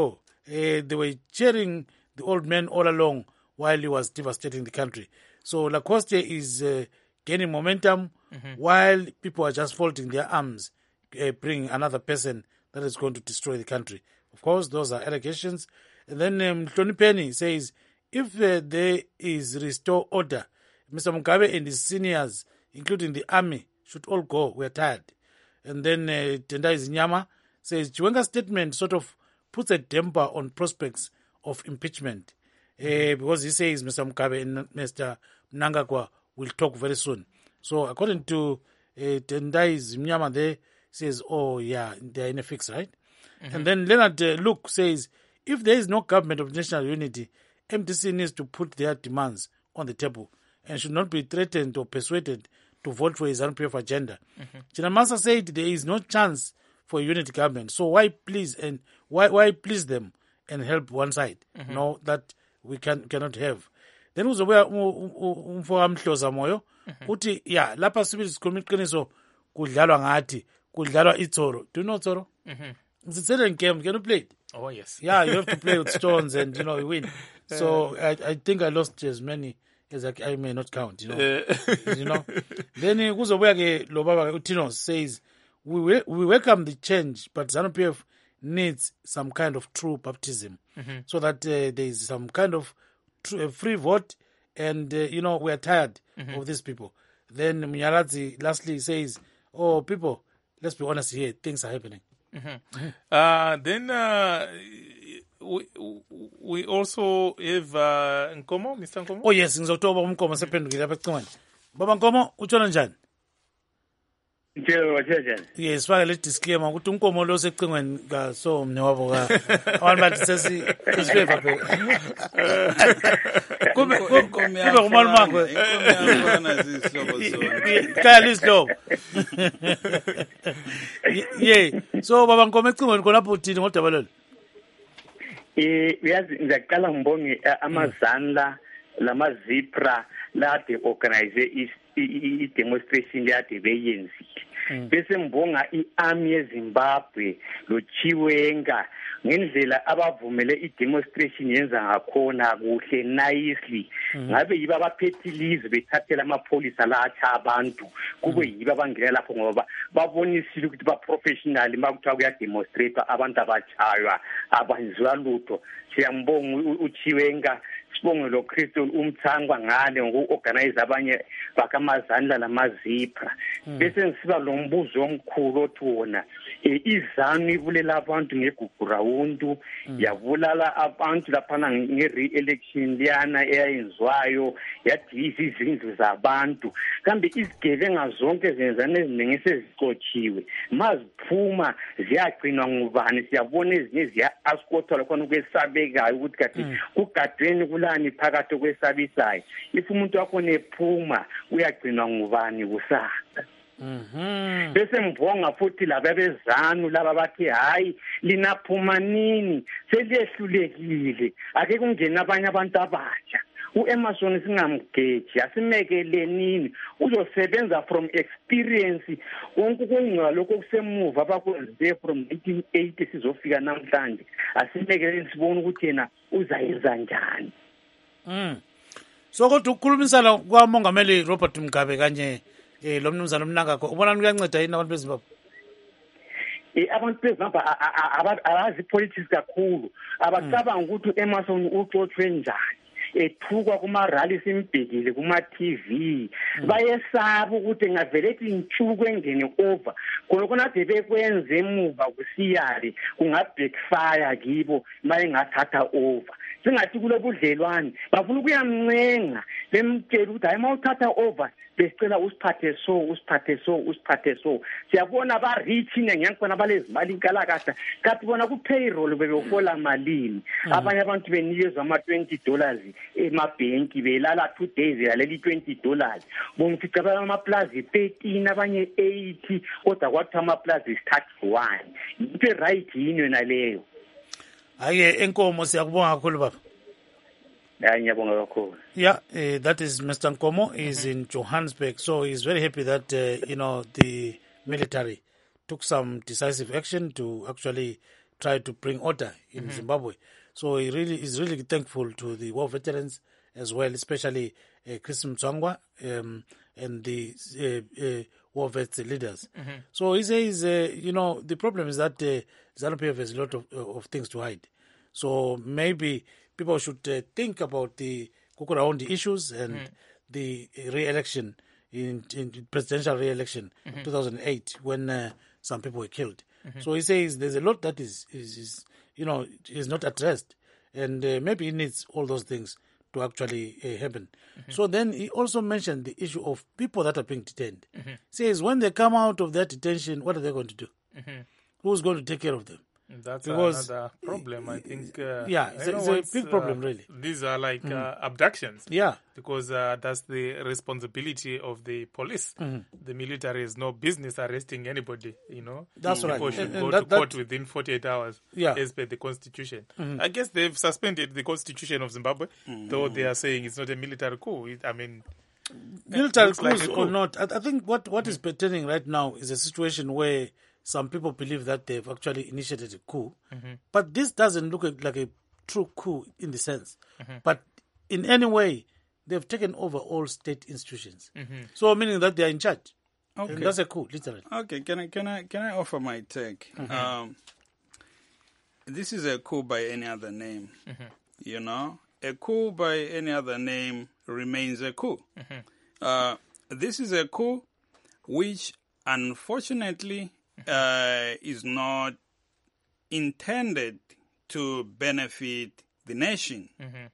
Speaker 2: uh, they were cheering the old man all along while he was devastating the country. So Lacoste is uh, gaining momentum mm-hmm. while people are just folding their arms, uh, bringing another person that is going to destroy the country. Of course, those are allegations. And then um, Tony Penny says, if uh, there is restore order, Mister Mugabe and his seniors, including the army, should all go. We're tired. And then uh, Tendai Zinyama says, Chiwenga's statement sort of puts a damper on prospects of impeachment mm-hmm. uh, because he says Mister Mugabe and Mister Mnangagwa will talk very soon. So according to uh, Tendai Zinyama there, says, oh yeah, they're in a fix, right? Mm-hmm. And then Leonard uh, Luke says, if there is no government of national unity, M D C needs to put their demands on the table and should not be threatened or persuaded to vote for his ZANU P F agenda. Mm-hmm. Chinamasa said there is no chance for a unity government, so why please and why why please them and help one side? Mm-hmm. No, that we can cannot have. Then uzobuya umfoka Mhloza Moyo uthi yeah lapha sibili sikhuluma iqiniso kudlalwa ngathi kudlalwa itsoro. Do you know Tsoro? Mm-hmm. It's a certain game. Can you play it?
Speaker 1: Oh yes.
Speaker 2: Yeah, you have to play with stones and you know you win. So I I think I lost as many as I, I may not count, you know. you know. Then kuzobuya ke lo baba uTino says we we welcome the change, but ZANU P F needs some kind of true baptism mm-hmm. so that uh, there is some kind of true, uh, free vote, and uh, you know we are tired mm-hmm. of these people. Then Mnyaradzi lastly says, "Oh, people, let's be honest here. Things are happening."
Speaker 1: Mm-hmm. Uh, then uh, we we also have uh, Nkomo, Mister Nkomo.
Speaker 2: Oh yes, ngizotoba uMnkomo sephendukile lapha ecingweni. Baba Nkomo, utshona njani?
Speaker 6: Njelo wathejana.
Speaker 2: Yes, faka le disclaimer ukuthi uNkomo lo secingweni ka so mne wabo ka. Abantu bathi sesi isifeva phela. Kube kube umali makho.
Speaker 4: Ngiyafana zisihlobo zona.
Speaker 2: Kaya lisihlobo. Yeah. So baba Nkomo ecingweni khona lapho uthini ngodaba lelo?
Speaker 6: Eh uyazi ngiyaqala ngibonge amazanla lamazipra lade organize i-demonstration yade beyenzile bese ngibonga i-army yeZimbabwe lo Chiwenga ngendlela abavumele i-demonstration yenza ngakhona kuhle nicely ngabe yiba abaphethilize bethathela amapholisa la atha abantu kube yiba abangena lapho ngoba babonisile ukuthi ba professional makuthiwa kuya demonstrate abantu abachaywa abanzwa lutho siyambonga uChiwenga sibonge lo Kristo umthangwa ngale ngokuorganize abanye bakamazandla lamazipra bese ngisiba lo mbuzo omkhulu othi wona izanu ibulela abantu ngegugurawundu yabulala abantu laphana nge-re-election liyana eyayenzwayo yadilisa izindlu zabantu kambe izigebenga zonke zenzana eziningi sezicotshiwe maziphuma ziyagcinwa ngubani siyabona ezinye ziya-askotha lakhona ukwesabekayo ukuthi kati kugadweni kulani phakathi kwesabisayo if umuntu wakho nephuma uyagcinwa ngubani kusasa.
Speaker 2: Mhm.
Speaker 6: Bese mbonga futhi laba bezanu laba bathi hayi linaphuma nini seliyehlulekile ake kungena abanye abantu abatsha uEmerson singamgeji asimekelenini uzosebenza from experience konke kungcwa lokho kusemuva abakwenze from nineteen eighty sizofika namhlanje asimekeleni sibone ukuthi yena uzayenza njani.
Speaker 2: Mm. So kodwa ukukhulumisana kwaMongameli Robert Mugabe kanye eh lo mnumzana uMnangagwa ubona kuyanceda yini abantu beZimbabwe?
Speaker 6: Eh abantu beZimbabwe abazi politics kakhulu abacabanga ukuthi uEmerson uxoxwe njani ethukwa kuma rallies imbhekile kuma T V bayesaba ukuthi ngavele ethi intshuku engene over khona khona ade bekwenze emuva kusiyari kunga backfire kibo maye ngathatha over singathi kulo budlelwane bafuna ukuyamncenga bemtshela ukuthi hayi mawuthatha over besicela usiphathe so usiphathe so usiphathe so siyabona ba rich nengiyakubona balezimali inkalakahla kathi bona ku payroll bebehola malini abanye abantu benikezwa ama twenty dollars emabhenki belala two days yaleli twenty dollars bongifica ama plus thirteen abanye eighty kodwa kwathi ama plus thirty-one into right yini naleyo.
Speaker 2: Hayi enkomo siyakubonga kakhulu baba.
Speaker 6: Yeah,
Speaker 2: uh, that is Mister Nkomo. He's mm-hmm. in Johannesburg, so he's very happy that uh, you know the military took some decisive action to actually try to bring order in mm-hmm. Zimbabwe. So he really is really thankful to the war veterans as well, especially uh, Chris Mtswangwa um, and the uh, uh, war vets leaders. Mm-hmm. So he says, uh, you know, the problem is that uh, ZANU P F has a lot of, of things to hide. So maybe people should uh, think about the Kukuraundi issues and mm-hmm. the re-election, in, in presidential re-election, mm-hmm. two thousand eight, when uh, some people were killed. Mm-hmm. So he says there's a lot that is, is, is you know, is not addressed. And uh, maybe he needs all those things to actually uh, happen. Mm-hmm. So then he also mentioned the issue of people that are being detained. Mm-hmm. He says when they come out of that detention, what are they going to do? Mm-hmm. Who's going to take care of them?
Speaker 1: That's because, another problem, I think. Uh,
Speaker 2: yeah, it's, a, it's a big problem, uh, really.
Speaker 1: These are like mm. uh, abductions.
Speaker 2: Yeah.
Speaker 1: Because uh, that's the responsibility of the police. Mm. The military has no business arresting anybody, you know.
Speaker 2: That's
Speaker 1: People
Speaker 2: right.
Speaker 1: People should
Speaker 2: and,
Speaker 1: go
Speaker 2: and
Speaker 1: to
Speaker 2: that,
Speaker 1: court
Speaker 2: that,
Speaker 1: within forty-eight hours,
Speaker 2: yeah.
Speaker 1: as per the constitution.
Speaker 2: Mm.
Speaker 1: I guess they've suspended the constitution of Zimbabwe, mm. though they are saying it's not a military coup. It, I mean...
Speaker 2: Military coups like or not, I, I think what, what mm. is pertaining right now is a situation where some people believe that they've actually initiated a coup. Mm-hmm. But this doesn't look like a true coup in the sense. Mm-hmm. But in any way, they've taken over all state institutions. Mm-hmm. So meaning that they are in charge. Okay. And that's a coup, literally.
Speaker 4: Okay, can I can I can I offer my take? Mm-hmm. Um, this is a coup by any other name. Mm-hmm. You know, a coup by any other name remains a coup. Mm-hmm. Uh, this is a coup which, unfortunately, uh, is not intended to benefit the nation. Mm-hmm.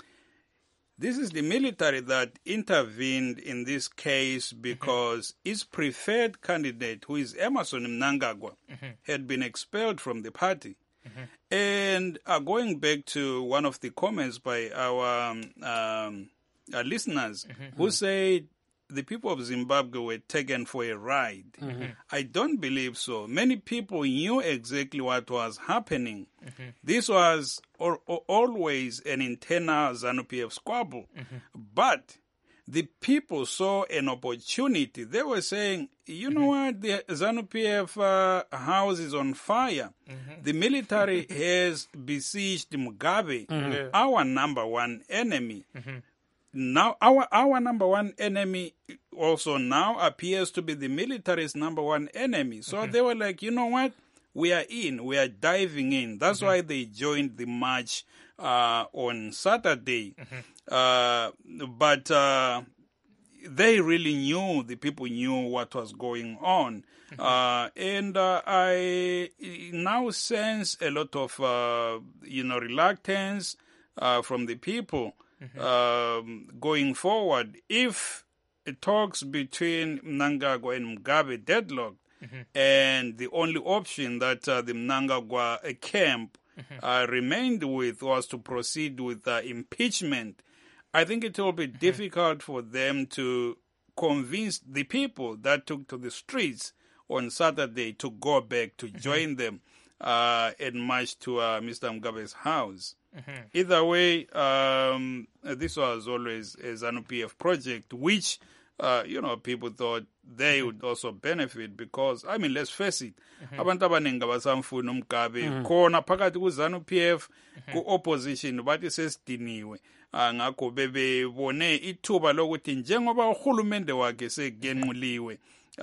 Speaker 4: This is the military that intervened in this case because mm-hmm. its preferred candidate, who is Emmerson Mnangagwa, mm-hmm. had been expelled from the party. Mm-hmm. And uh, going back to one of the comments by our, um, um, our listeners mm-hmm. who said the people of Zimbabwe were taken for a ride. Mm-hmm. I don't believe so. Many people knew exactly what was happening. Mm-hmm. This was or, or always an internal ZANU P F squabble. Mm-hmm. But the people saw an opportunity. They were saying, you know what, the ZANU P F uh, house is on fire. Mm-hmm. The military has besieged Mugabe, mm-hmm. our number one enemy. Mm-hmm. Now, our our number one enemy also now appears to be the military's number one enemy. So mm-hmm. they were like, you know what? We are in. We are diving in. That's mm-hmm. why they joined the march uh, on Saturday. Mm-hmm. Uh, but uh, they really knew, the people knew what was going on. Mm-hmm. Uh, and uh, I now sense a lot of, uh, you know, reluctance uh, from the people. Mm-hmm. Um, going forward, if talks between Mnangagwa and Mugabe deadlocked, mm-hmm. and the only option that uh, the Mnangagwa camp mm-hmm. uh, remained with was to proceed with uh, impeachment, I think it will be mm-hmm. difficult for them to convince the people that took to the streets on Saturday to go back to mm-hmm. join them uh, and march to uh, Mister Mugabe's house. Mm-hmm. Either way, um, this was always a ZANU P F project, which, uh, you know, people thought they mm-hmm. would also benefit because, I mean, let's face it, abantu abaningi abasamfuna uMugabe khona phakathi ku-ZANU P F ku-opposition bathi sesidiniwe ngakho bebebone ithuba lokuthi njengoba uhulumende wakhe segenquliwe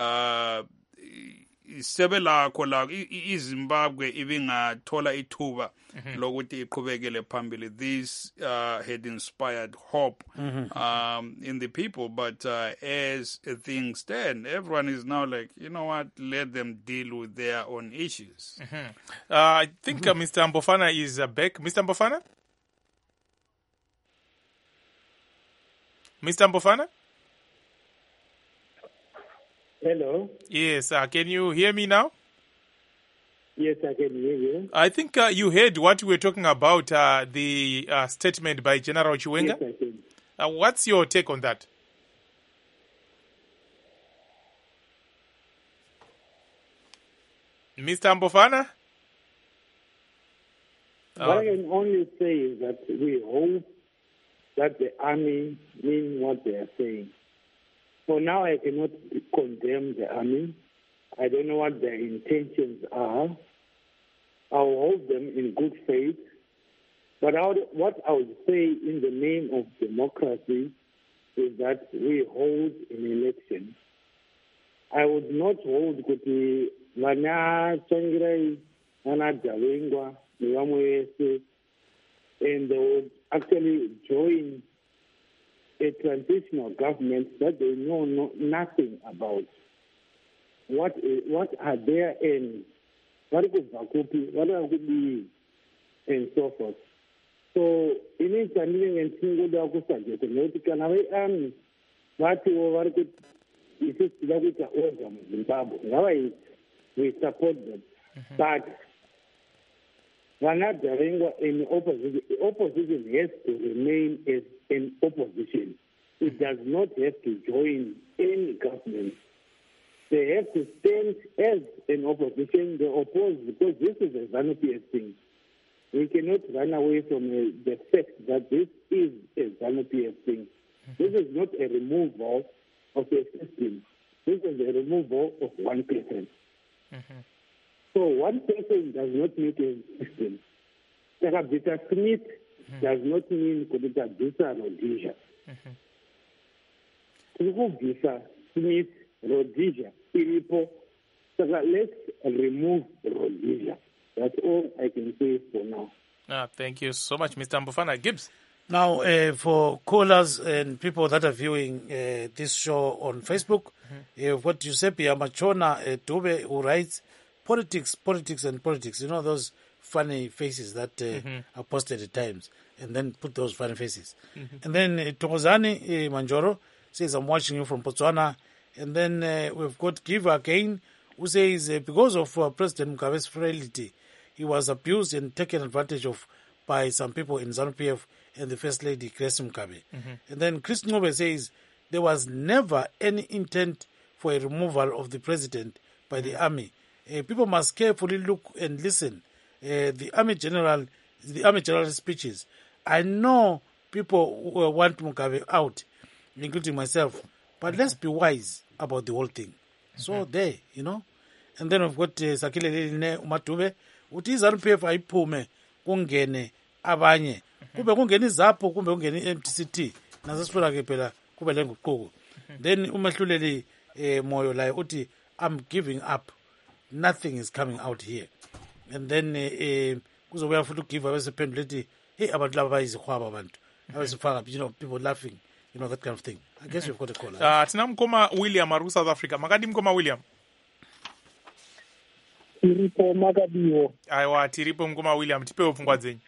Speaker 4: uh isebe lakho la iZimbabwe ibingathola ithuba lokuthi iqhubekele phambili. This uh, had inspired hope mm-hmm. um, in the people, but uh, as things stand, everyone is now like, you know what, let them deal with their own issues.
Speaker 1: Mm-hmm. uh, I think mm-hmm. uh, Mister Mbofana is uh, back. Mister Mbofana? Mister Mbofana?
Speaker 3: Hello?
Speaker 1: Yes, uh, can you hear me now?
Speaker 3: Yes, I can hear you.
Speaker 1: I think uh, you heard what we were talking about, uh, the uh, statement by General Chiwenga.
Speaker 3: Yes, I can.
Speaker 1: Uh, what's your take on that? Mister Mbofana?
Speaker 3: What uh, I can only say is that we hope that the army mean what they are saying. For now, I cannot condemn the army. I don't know what their intentions are. I'll hold them in good faith. But I would, what I would say in the name of democracy is that we hold an election. I would not hold kuti vana Tsvangirai, vana Javengwa, Niwamwese, and they would actually join a transitional government that they know no, nothing about. What is, what are their ends? What is Vakupi? What are we? And so forth. So, in it, I'm living in single dog subject. And can have a army. What you over it is that we can order Zimbabwe. Now, we support them. Mm-hmm. But when not Jarenga in opposition, the opposition has to remain as an opposition. It does not have to join any government. They have to stand as an opposition. They oppose because this is a ZANU-P F thing. We cannot run away from uh, the fact that this is a ZANU-P F thing. Mm-hmm. This is not a removal of a system. This is a removal of one person. Mm-hmm. So one person does not make a system. Kabita Smith mm-hmm. does not mean Kabita Bisa Rhodesia. Kabita Smith Rhodesia. Ilipo. So let's remove Rhodesia. That's all I can say for now.
Speaker 1: Ah, thank you so much, Mister Mbufana. Gibbs.
Speaker 2: Now, uh, for callers and people that are viewing uh, this show on Facebook, mm-hmm. uh, what Giuseppe Amachona uh, Dube, who writes, politics, politics, and politics. You know those funny faces that uh, mm-hmm. are posted at times, and then put those funny faces. Mm-hmm. And then uh, Tokozani uh, Manjoro says, I'm watching you from Botswana. And then uh, we've got Giver again, who says, uh, because of uh, President Mugabe's frailty, he was abused and taken advantage of by some people in ZANU-P F and the First Lady, Grace Mugabe. Mm-hmm. And then Chris Ngobe says, there was never any intent for a removal of the president by the army. Uh, people must carefully look and listen. Uh, the army general, the army general's speeches. I know people who want Mugabe out, including myself, but let's be wise about the whole thing. So mm-hmm. there, you know. And then we've got uh, Sakile Leline Umatube, uthi ZANU-P F ayiphume kungene abanye. Kube kungeni zapho kumbe kungeni M T C T. Nasasifuna ke phela kube lenguquko. Then umahluleli eh, moyo la uthi I'm giving up. Nothing is coming out here. And then eh kuzobuya futhi ugive abesephendula ethi hey abantu laba bayizihwaba abantu. Abesifaka, you know, people laughing, you know, that kind of thing. I guess we've got a call.
Speaker 1: Ah, tina mkoma William aru South Africa. Makadi mkoma William.
Speaker 7: Tiripo Magabiwo.
Speaker 1: Aiwa, tiripo mkoma William, tipewo pfungwa dzenyu.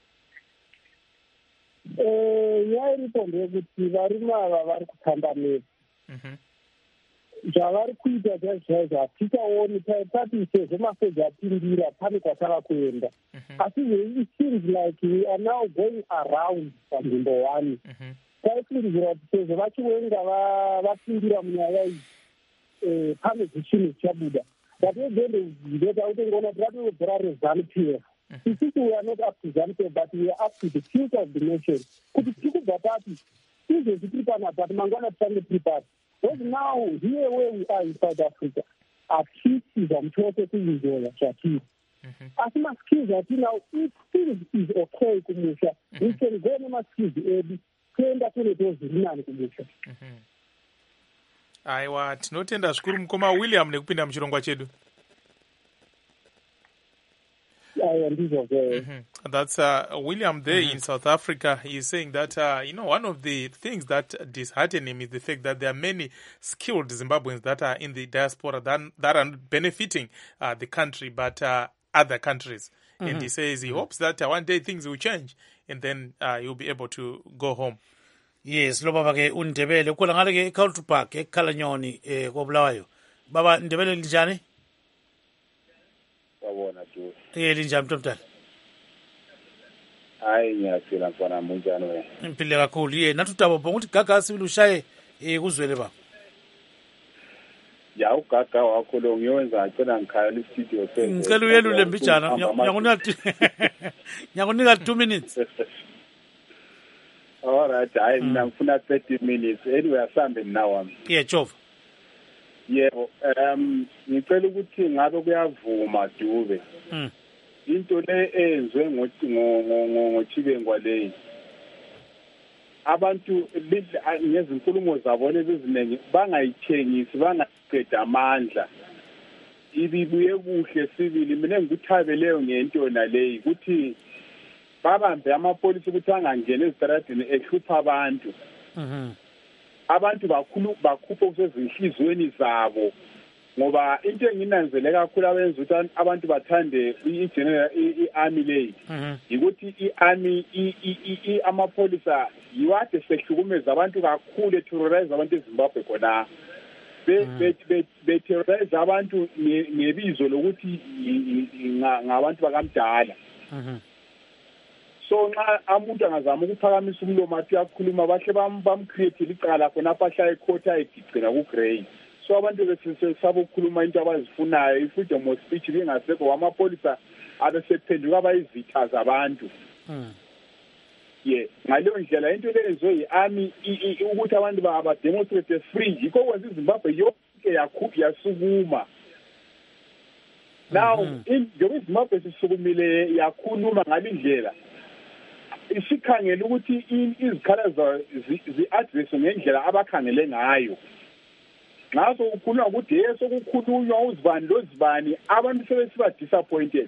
Speaker 7: Eh, yairipo ndekuti varume ava vari kutambamira.
Speaker 1: Mhm.
Speaker 7: Zvavari kuita zvaizvozvo hatichaoni tati sezvo masoja apindira pane kwatava kuenda. Asi it seems like we are now going around panzvimbo one. Taifungidzira kuti sezvo vachiwenga vapindira munyaya iyi pane zvichinhu zvichabuda. But we're going to get out and go to the ZANU-P F. We think we are not up to ZANU-P F, but we are up to the future of the nation. Because people that are easy to prepare, but Mangwana trying to prepare. Because now, here where we are in South Africa, our kids is I'm sure to enjoy our kids. As much kids that now, if things is okay, Kumusha, we can go to my kids, claim that when it was Zinan Kumusha.
Speaker 1: Aiwa, tinotenda zvikuru mukoma William nekupinda muchirongwa chedu. Mm-hmm. That's uh, William there mm-hmm. in South Africa. He's saying that, uh, you know, one of the things that dishearten him is the fact that there are many skilled Zimbabweans that are in the diaspora that, that are benefiting uh, the country, but uh, other countries. Mm-hmm. And he says he hopes that uh, one day things will change and then uh, he'll be able to go home.
Speaker 2: Yes, lo baba ke uNdebele kula ngale ke eCulture Park eKhalanyoni eh koBulawayo. Baba Ndebele linjani?
Speaker 8: Wabona tu.
Speaker 2: Eh linjani mntomdala?
Speaker 8: Hayi ngiyaphila mfana munjani wena?
Speaker 2: Impilo kakhulu ye nathutaba bonke uthi gaga sibili ushaye eh kuzwele baba.
Speaker 8: Ya ugaga wakho lo ngiyowenza acela ngikhaya istudio phela.
Speaker 2: Ngicela uyelule mbijana ngiyakunika ngiyakunika two minutes.
Speaker 8: All right, I am mm. for thirty minutes. Anyway, asambe now.
Speaker 2: Yeah, Jova.
Speaker 8: Yeah, um, ngicela ukuthi ngabe kuyavuma Dube.
Speaker 2: Mm.
Speaker 8: into le eyenzwe ngoChibengwa leyi abantu ngezinkulumo zabo lezizinengi bangayithengisi bangayiqeda amandla ibibuye kuhle sibili mina ngikuthabeleyo ngento naleyi ukuthi babambe amapolisi ukuthi angangena ezitaradini ehlupha abantu
Speaker 2: mhm
Speaker 8: abantu bakhulu bakhupha kusezinhlizweni zabo ngoba into enginanzele kakhulu abenza ukuthi abantu bathande i-general i-army leyi ukuthi i-army amapolisa yiwade sehlukumeza abantu kakhulu eterrorize abantu eZimbabwe khona be-terrorize abantu ngebizo lokuthi ngabantu bakamdala so nxa umuntu angazama ukuphakamisa umlomo athi uyakhuluma bahle bamcreatele icala khonapho ahlala ekhotha egcina ku-Grey so abantu besesaba ukukhuluma into abazifunayo i-freedom of speech bengasekho amapolisa abesephenduka abayizitha zabantu ye ngaleyo ndlela into leyenziwe yi-army ukuthi abantu bademonstrate free yikho kwenza iZimbabwe yonke yakhuphi yasukuma now njengoba iZimbabwe sisukumile yakhuluma ngalindlela isikhangela ukuthi izikhalazo zi-address ngendlela abakhangele ngayo ngaso ukhuluma ukuthi yeso kukhulunywa uzibani lozibani abantu sebesiba disappointed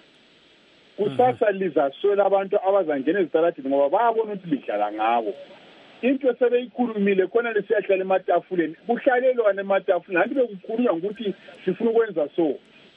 Speaker 8: kusasa lizaswela abantu abazangena ezitaradini ngoba bayabona ukuthi lidlala ngabo into sebeyikhulumile khona lesiyahlala ematafuleni kuhlalelwana ematafuleni hanti bekukhulunywa ukuthi sifuna ukwenza so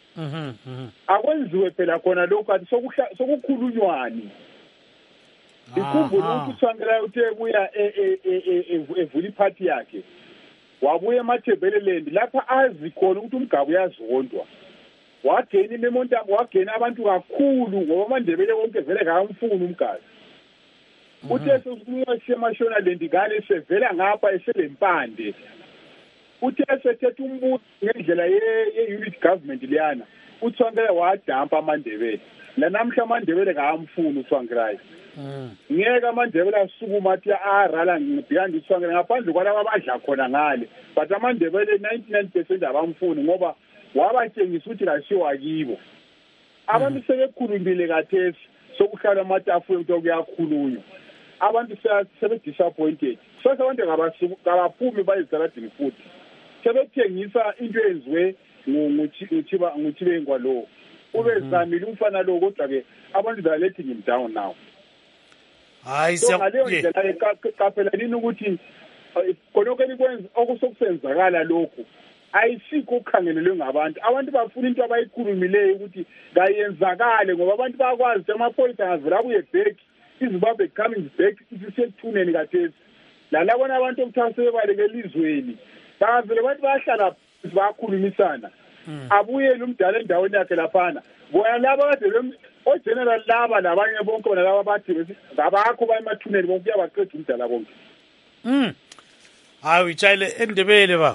Speaker 8: akwenziwe phela khona lokho athi sokukhulunywani ikhumbule ukuthi uSangela uthe buya evula iphathi yakhe wabuya eMathebeleland lapha azi khona ukuthi umgaba uyazondwa wagena imemonta wagena abantu kakhulu ngoba amandebele wonke vele kamfuna umgazi uthe sokubuya eMashonaland ngale sevela ngapha eselempande uthe sethetha umbuso ngendlela ye-unit government liyana uTswangela wadampa amandebele la namhla amandebele kamfuna uTswangela ngeke amandebele asukuma athi arala ngibhiyanda uTswangela ngaphandle kwalabo abadla khona ngale but amandebele ninety-nine percent abamfuni ngoba wabatshengisa ukuthi kasiwa kibo abantu sebekhulumile kathesi sokuhlala amatafuleni ukuthi kuyakhulunywa abantu sebe disappointed so abantu ngabaphumi bayizitaradini futhi sebethengisa into eyenziwe nguChibengwa lo ubezamile umfana lo kodwa ke abantu they are letting him down now
Speaker 2: hayi
Speaker 8: so ngaleyo ndlela kaphelanini ukuthi khonokho elikwenza okusokusenzakala lokhu ayisikho ukukhangelelwe ngabantu abantu bafuna into abayikhulumileyo ukuthi kayenzakale ngoba abantu bayakwazi ukuthi amapolisa angavela abuye back iZimbabwe coming back isisekuthuneni kathesi lalabona abantu okuthiwa sebebaleke elizweni bavele bathi bayahlala bayakhulumisana abuyele umdala endaweni yakhe laphana bona laba kade ogeneral laba labanye bonke bona laba bathi ngabakho bayemathuneni bonke kuyabaqeda umdala bonke
Speaker 2: mm hayi uyitshayile endebele ba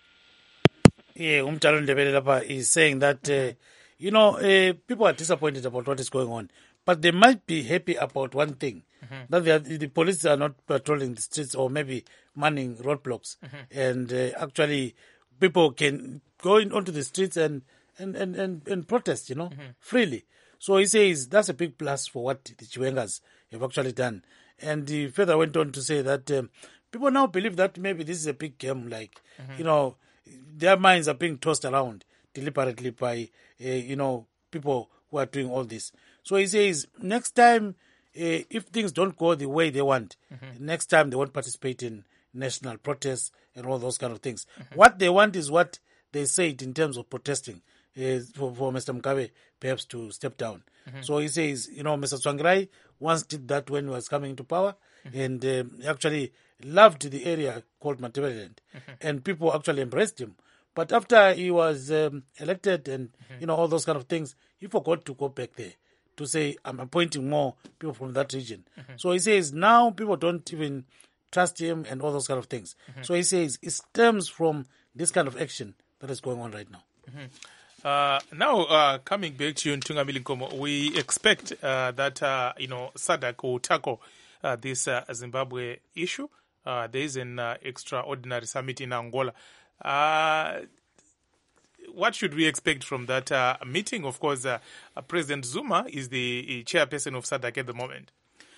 Speaker 2: yeah umdala endebele lapha is saying that uh, you know uh, people are disappointed about what is going on but they might be happy about one thing mm-hmm. that they are, the police are not patrolling the streets or maybe manning roadblocks mm-hmm. and uh, actually people can go in onto the streets and and and and, and protest, you know, mm-hmm. freely. So he says that's a big plus for what the Chiwengas have actually done. And he further went on to say that um, people now believe that maybe this is a big game, like, mm-hmm. you know, their minds are being tossed around deliberately by, uh, you know, people who are doing all this. So he says next time, uh, if things don't go the way they want, mm-hmm. next time they won't participate in national protests and all those kind of things. Mm-hmm. What they want is what they said in terms of protesting uh, for, for Mister Mugabe perhaps to step down. Mm-hmm. So he says, you know, Mister Tsvangirai once did that when he was coming into power mm-hmm. and um, actually loved the area called Matabeleland mm-hmm. and people actually embraced him. But after he was um, elected and, mm-hmm. you know, all those kind of things, he forgot to go back there to say, I'm appointing more people from that region. Mm-hmm. So he says now people don't even trust him and all those kind of things. Mm-hmm. So he says it stems from this kind of action that is going on right now.
Speaker 1: Mm-hmm. Uh, now, uh, coming back to you, Ntungamili Nkomo, we expect uh, that, uh, you know, SADC will tackle uh, this uh, Zimbabwe issue. Uh, there is an uh, extraordinary summit in Angola. Uh, what should we expect from that uh, meeting? Of course, uh, uh, President Zuma is the chairperson of SADC at the moment.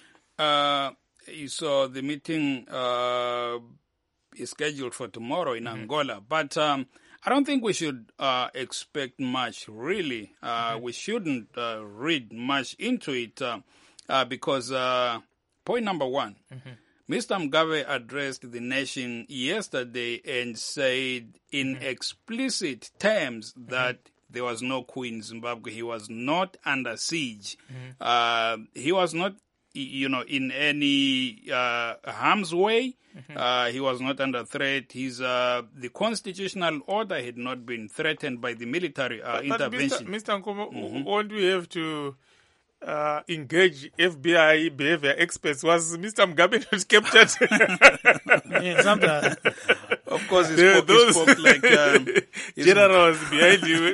Speaker 4: Uh, so the meeting uh, is scheduled for tomorrow in mm-hmm. Angola, but um, I don't think we should uh, expect much, really. Uh, mm-hmm. We shouldn't uh, read much into it uh, uh, because uh, point number one, mm-hmm. Mister Mugabe addressed the nation yesterday and said in mm-hmm. explicit terms that mm-hmm. there was no coup in Zimbabwe. He was not under siege. Mm-hmm. Uh, he was not, you know, in any uh, harm's way. Mm-hmm. Uh, he was not under threat. His uh, the constitutional order had not been threatened by the military uh,
Speaker 1: but,
Speaker 4: intervention.
Speaker 1: But Mister Mister Nkomo, mm-hmm. won't we have to uh, engage F B I behavior experts? Was Mister Mugabe not captured?
Speaker 2: Yeah, sometimes.
Speaker 4: Of course, he spoke, he spoke like um,
Speaker 1: generals behind you.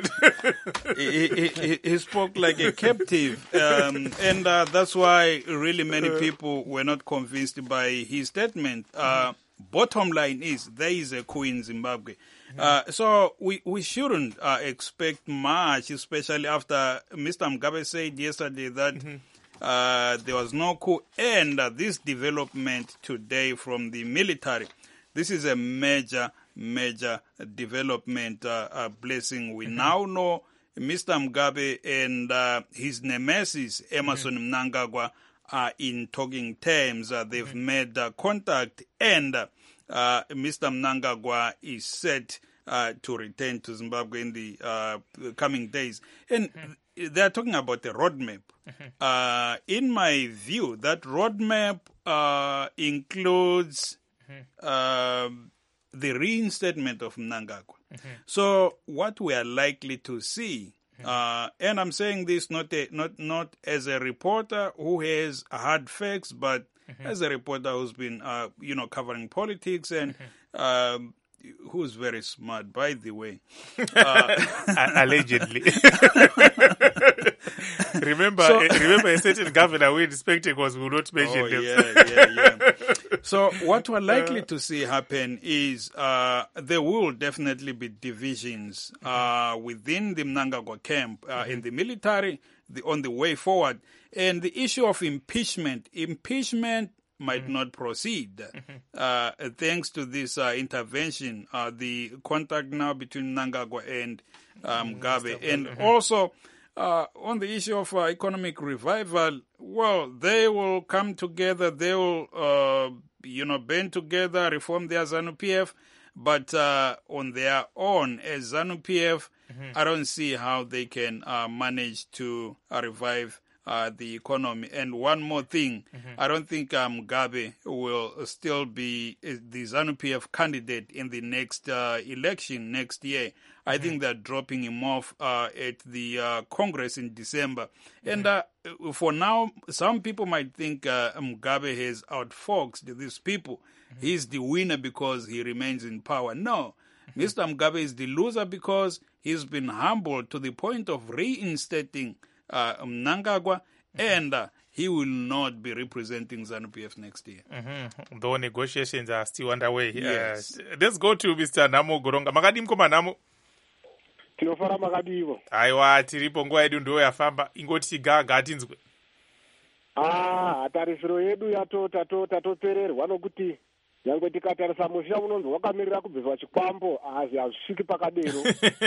Speaker 4: he, he, he, he spoke like a captive, um, and uh, that's why really many people were not convinced by his statement. Uh, mm-hmm. Bottom line is there is a coup in Zimbabwe, mm-hmm. uh, so we we shouldn't uh, expect much, especially after Mister Mugabe said yesterday that. Mm-hmm. Uh, there was no coup, and uh, this development today from the military. This is a major, major development, uh, uh, blessing. We mm-hmm. now know Mister Mugabe and uh, his nemesis, Emmerson mm-hmm. Mnangagwa, are in talking terms. Uh, they've mm-hmm. made uh, contact, and uh, Mister Mnangagwa is set uh, to return to Zimbabwe in the uh, coming days. And mm-hmm. they're talking about a roadmap. Mm-hmm. Uh, in my view, that roadmap uh, includes... Mm-hmm. Uh, the reinstatement of Mnangagwa. Mm-hmm. So what we are likely to see, mm-hmm. uh, and I'm saying this not a, not not as a reporter who has hard facts, but mm-hmm. as a reporter who's been uh, you know covering politics and mm-hmm. um, who's very smart, by the way. Uh,
Speaker 1: Allegedly. remember, so, uh, remember a certain governor who inspected was will not mention
Speaker 4: oh,
Speaker 1: them.
Speaker 4: Yeah, yeah, yeah. So what we're likely to see happen is uh, there will definitely be divisions uh, within the Mnangagwa camp, uh, mm-hmm. in the military, the, on the way forward. And the issue of impeachment, impeachment might mm-hmm. not proceed. Mm-hmm. Uh, thanks to this uh, intervention, uh, the contact now between Mnangagwa and um, Mugabe. Mm-hmm. And mm-hmm. also, uh, on the issue of uh, economic revival, well, they will come together, they will, uh, you know, band together, reform their ZANU P F, but uh, on their own, as ZANU P F, mm-hmm. I don't see how they can uh, manage to uh, revive Uh, the economy. And one more thing, mm-hmm. I don't think um, Mugabe will still be the ZANU P F candidate in the next uh, election next year. Mm-hmm. I think they're dropping him off uh, at the uh, Congress in December. Mm-hmm. And uh, for now, some people might think uh, Mugabe has outfoxed these people. Mm-hmm. He's the winner because he remains in power. No, mm-hmm. Mister Mugabe is the loser because he's been humbled to the point of reinstating Uh, Mnangagwa, mm-hmm. and uh, he will not be representing ZANU P F next year.
Speaker 1: Mm-hmm. Though negotiations are still underway.
Speaker 4: Yes.
Speaker 1: Uh, let's go to Mister Namo Goronga. Makadi mkoma Namo.
Speaker 7: Tinofara makadivo.
Speaker 1: Aiwa, tiripo nguwa yedu ndo yafamba. Ingoti gaga atinzwe.
Speaker 7: Ah, tarisiro yedu yato tato tatopererwa nokuti nyangwe tikatarisa musha unonzi wakamirira kubviswa chikwambo asi hazvisviki pakadero.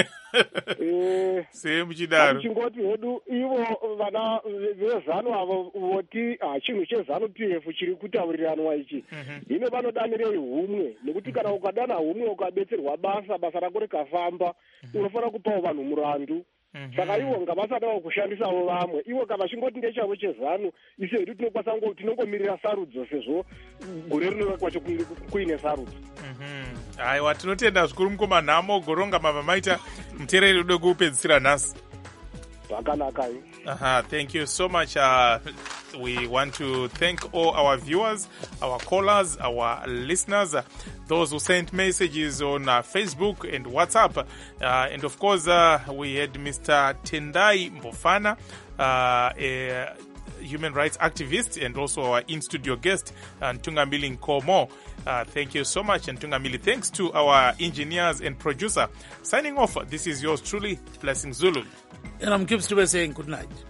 Speaker 1: eh semuchidaro
Speaker 7: chingoti hedu ivo vana vezanu avo voti chinhu chezanu P F chiri kutauriranwa ichi hino vanodanirei humwe nekuti kana ukadana humwe ukabetserwa basa basa rako rikafamba unofanira kupawo vanhu murandu. Saka ivo ngavasadawo kushandisawo vamwe ivo kana chingoti ndechavo chezanu ise hedu tinokwanisa tinongomirira sarudzo sezvo gore rinova kwacho kuine sarudzo.
Speaker 1: Aiwa, tinotenda zvikuru mukoma Namo Goronga mava maita muteereri ude kuupedzisira nhasi.
Speaker 7: Zvakanaka.
Speaker 1: Aha, thank you so much. Uh, we want to thank all our viewers, our callers, our listeners, uh, those who sent messages on uh, Facebook and WhatsApp. Uh, and of course, uh, we had Mister Tendai Mbofana, uh, a human rights activist and also our in-studio guest, uh, Ntungamili Nkomo. Uh, thank you so much, Ntungamili. Thanks to our engineers and producer. Signing off, this is yours truly, Blessing Zulu.
Speaker 2: And I'm Gibbs to be saying good night.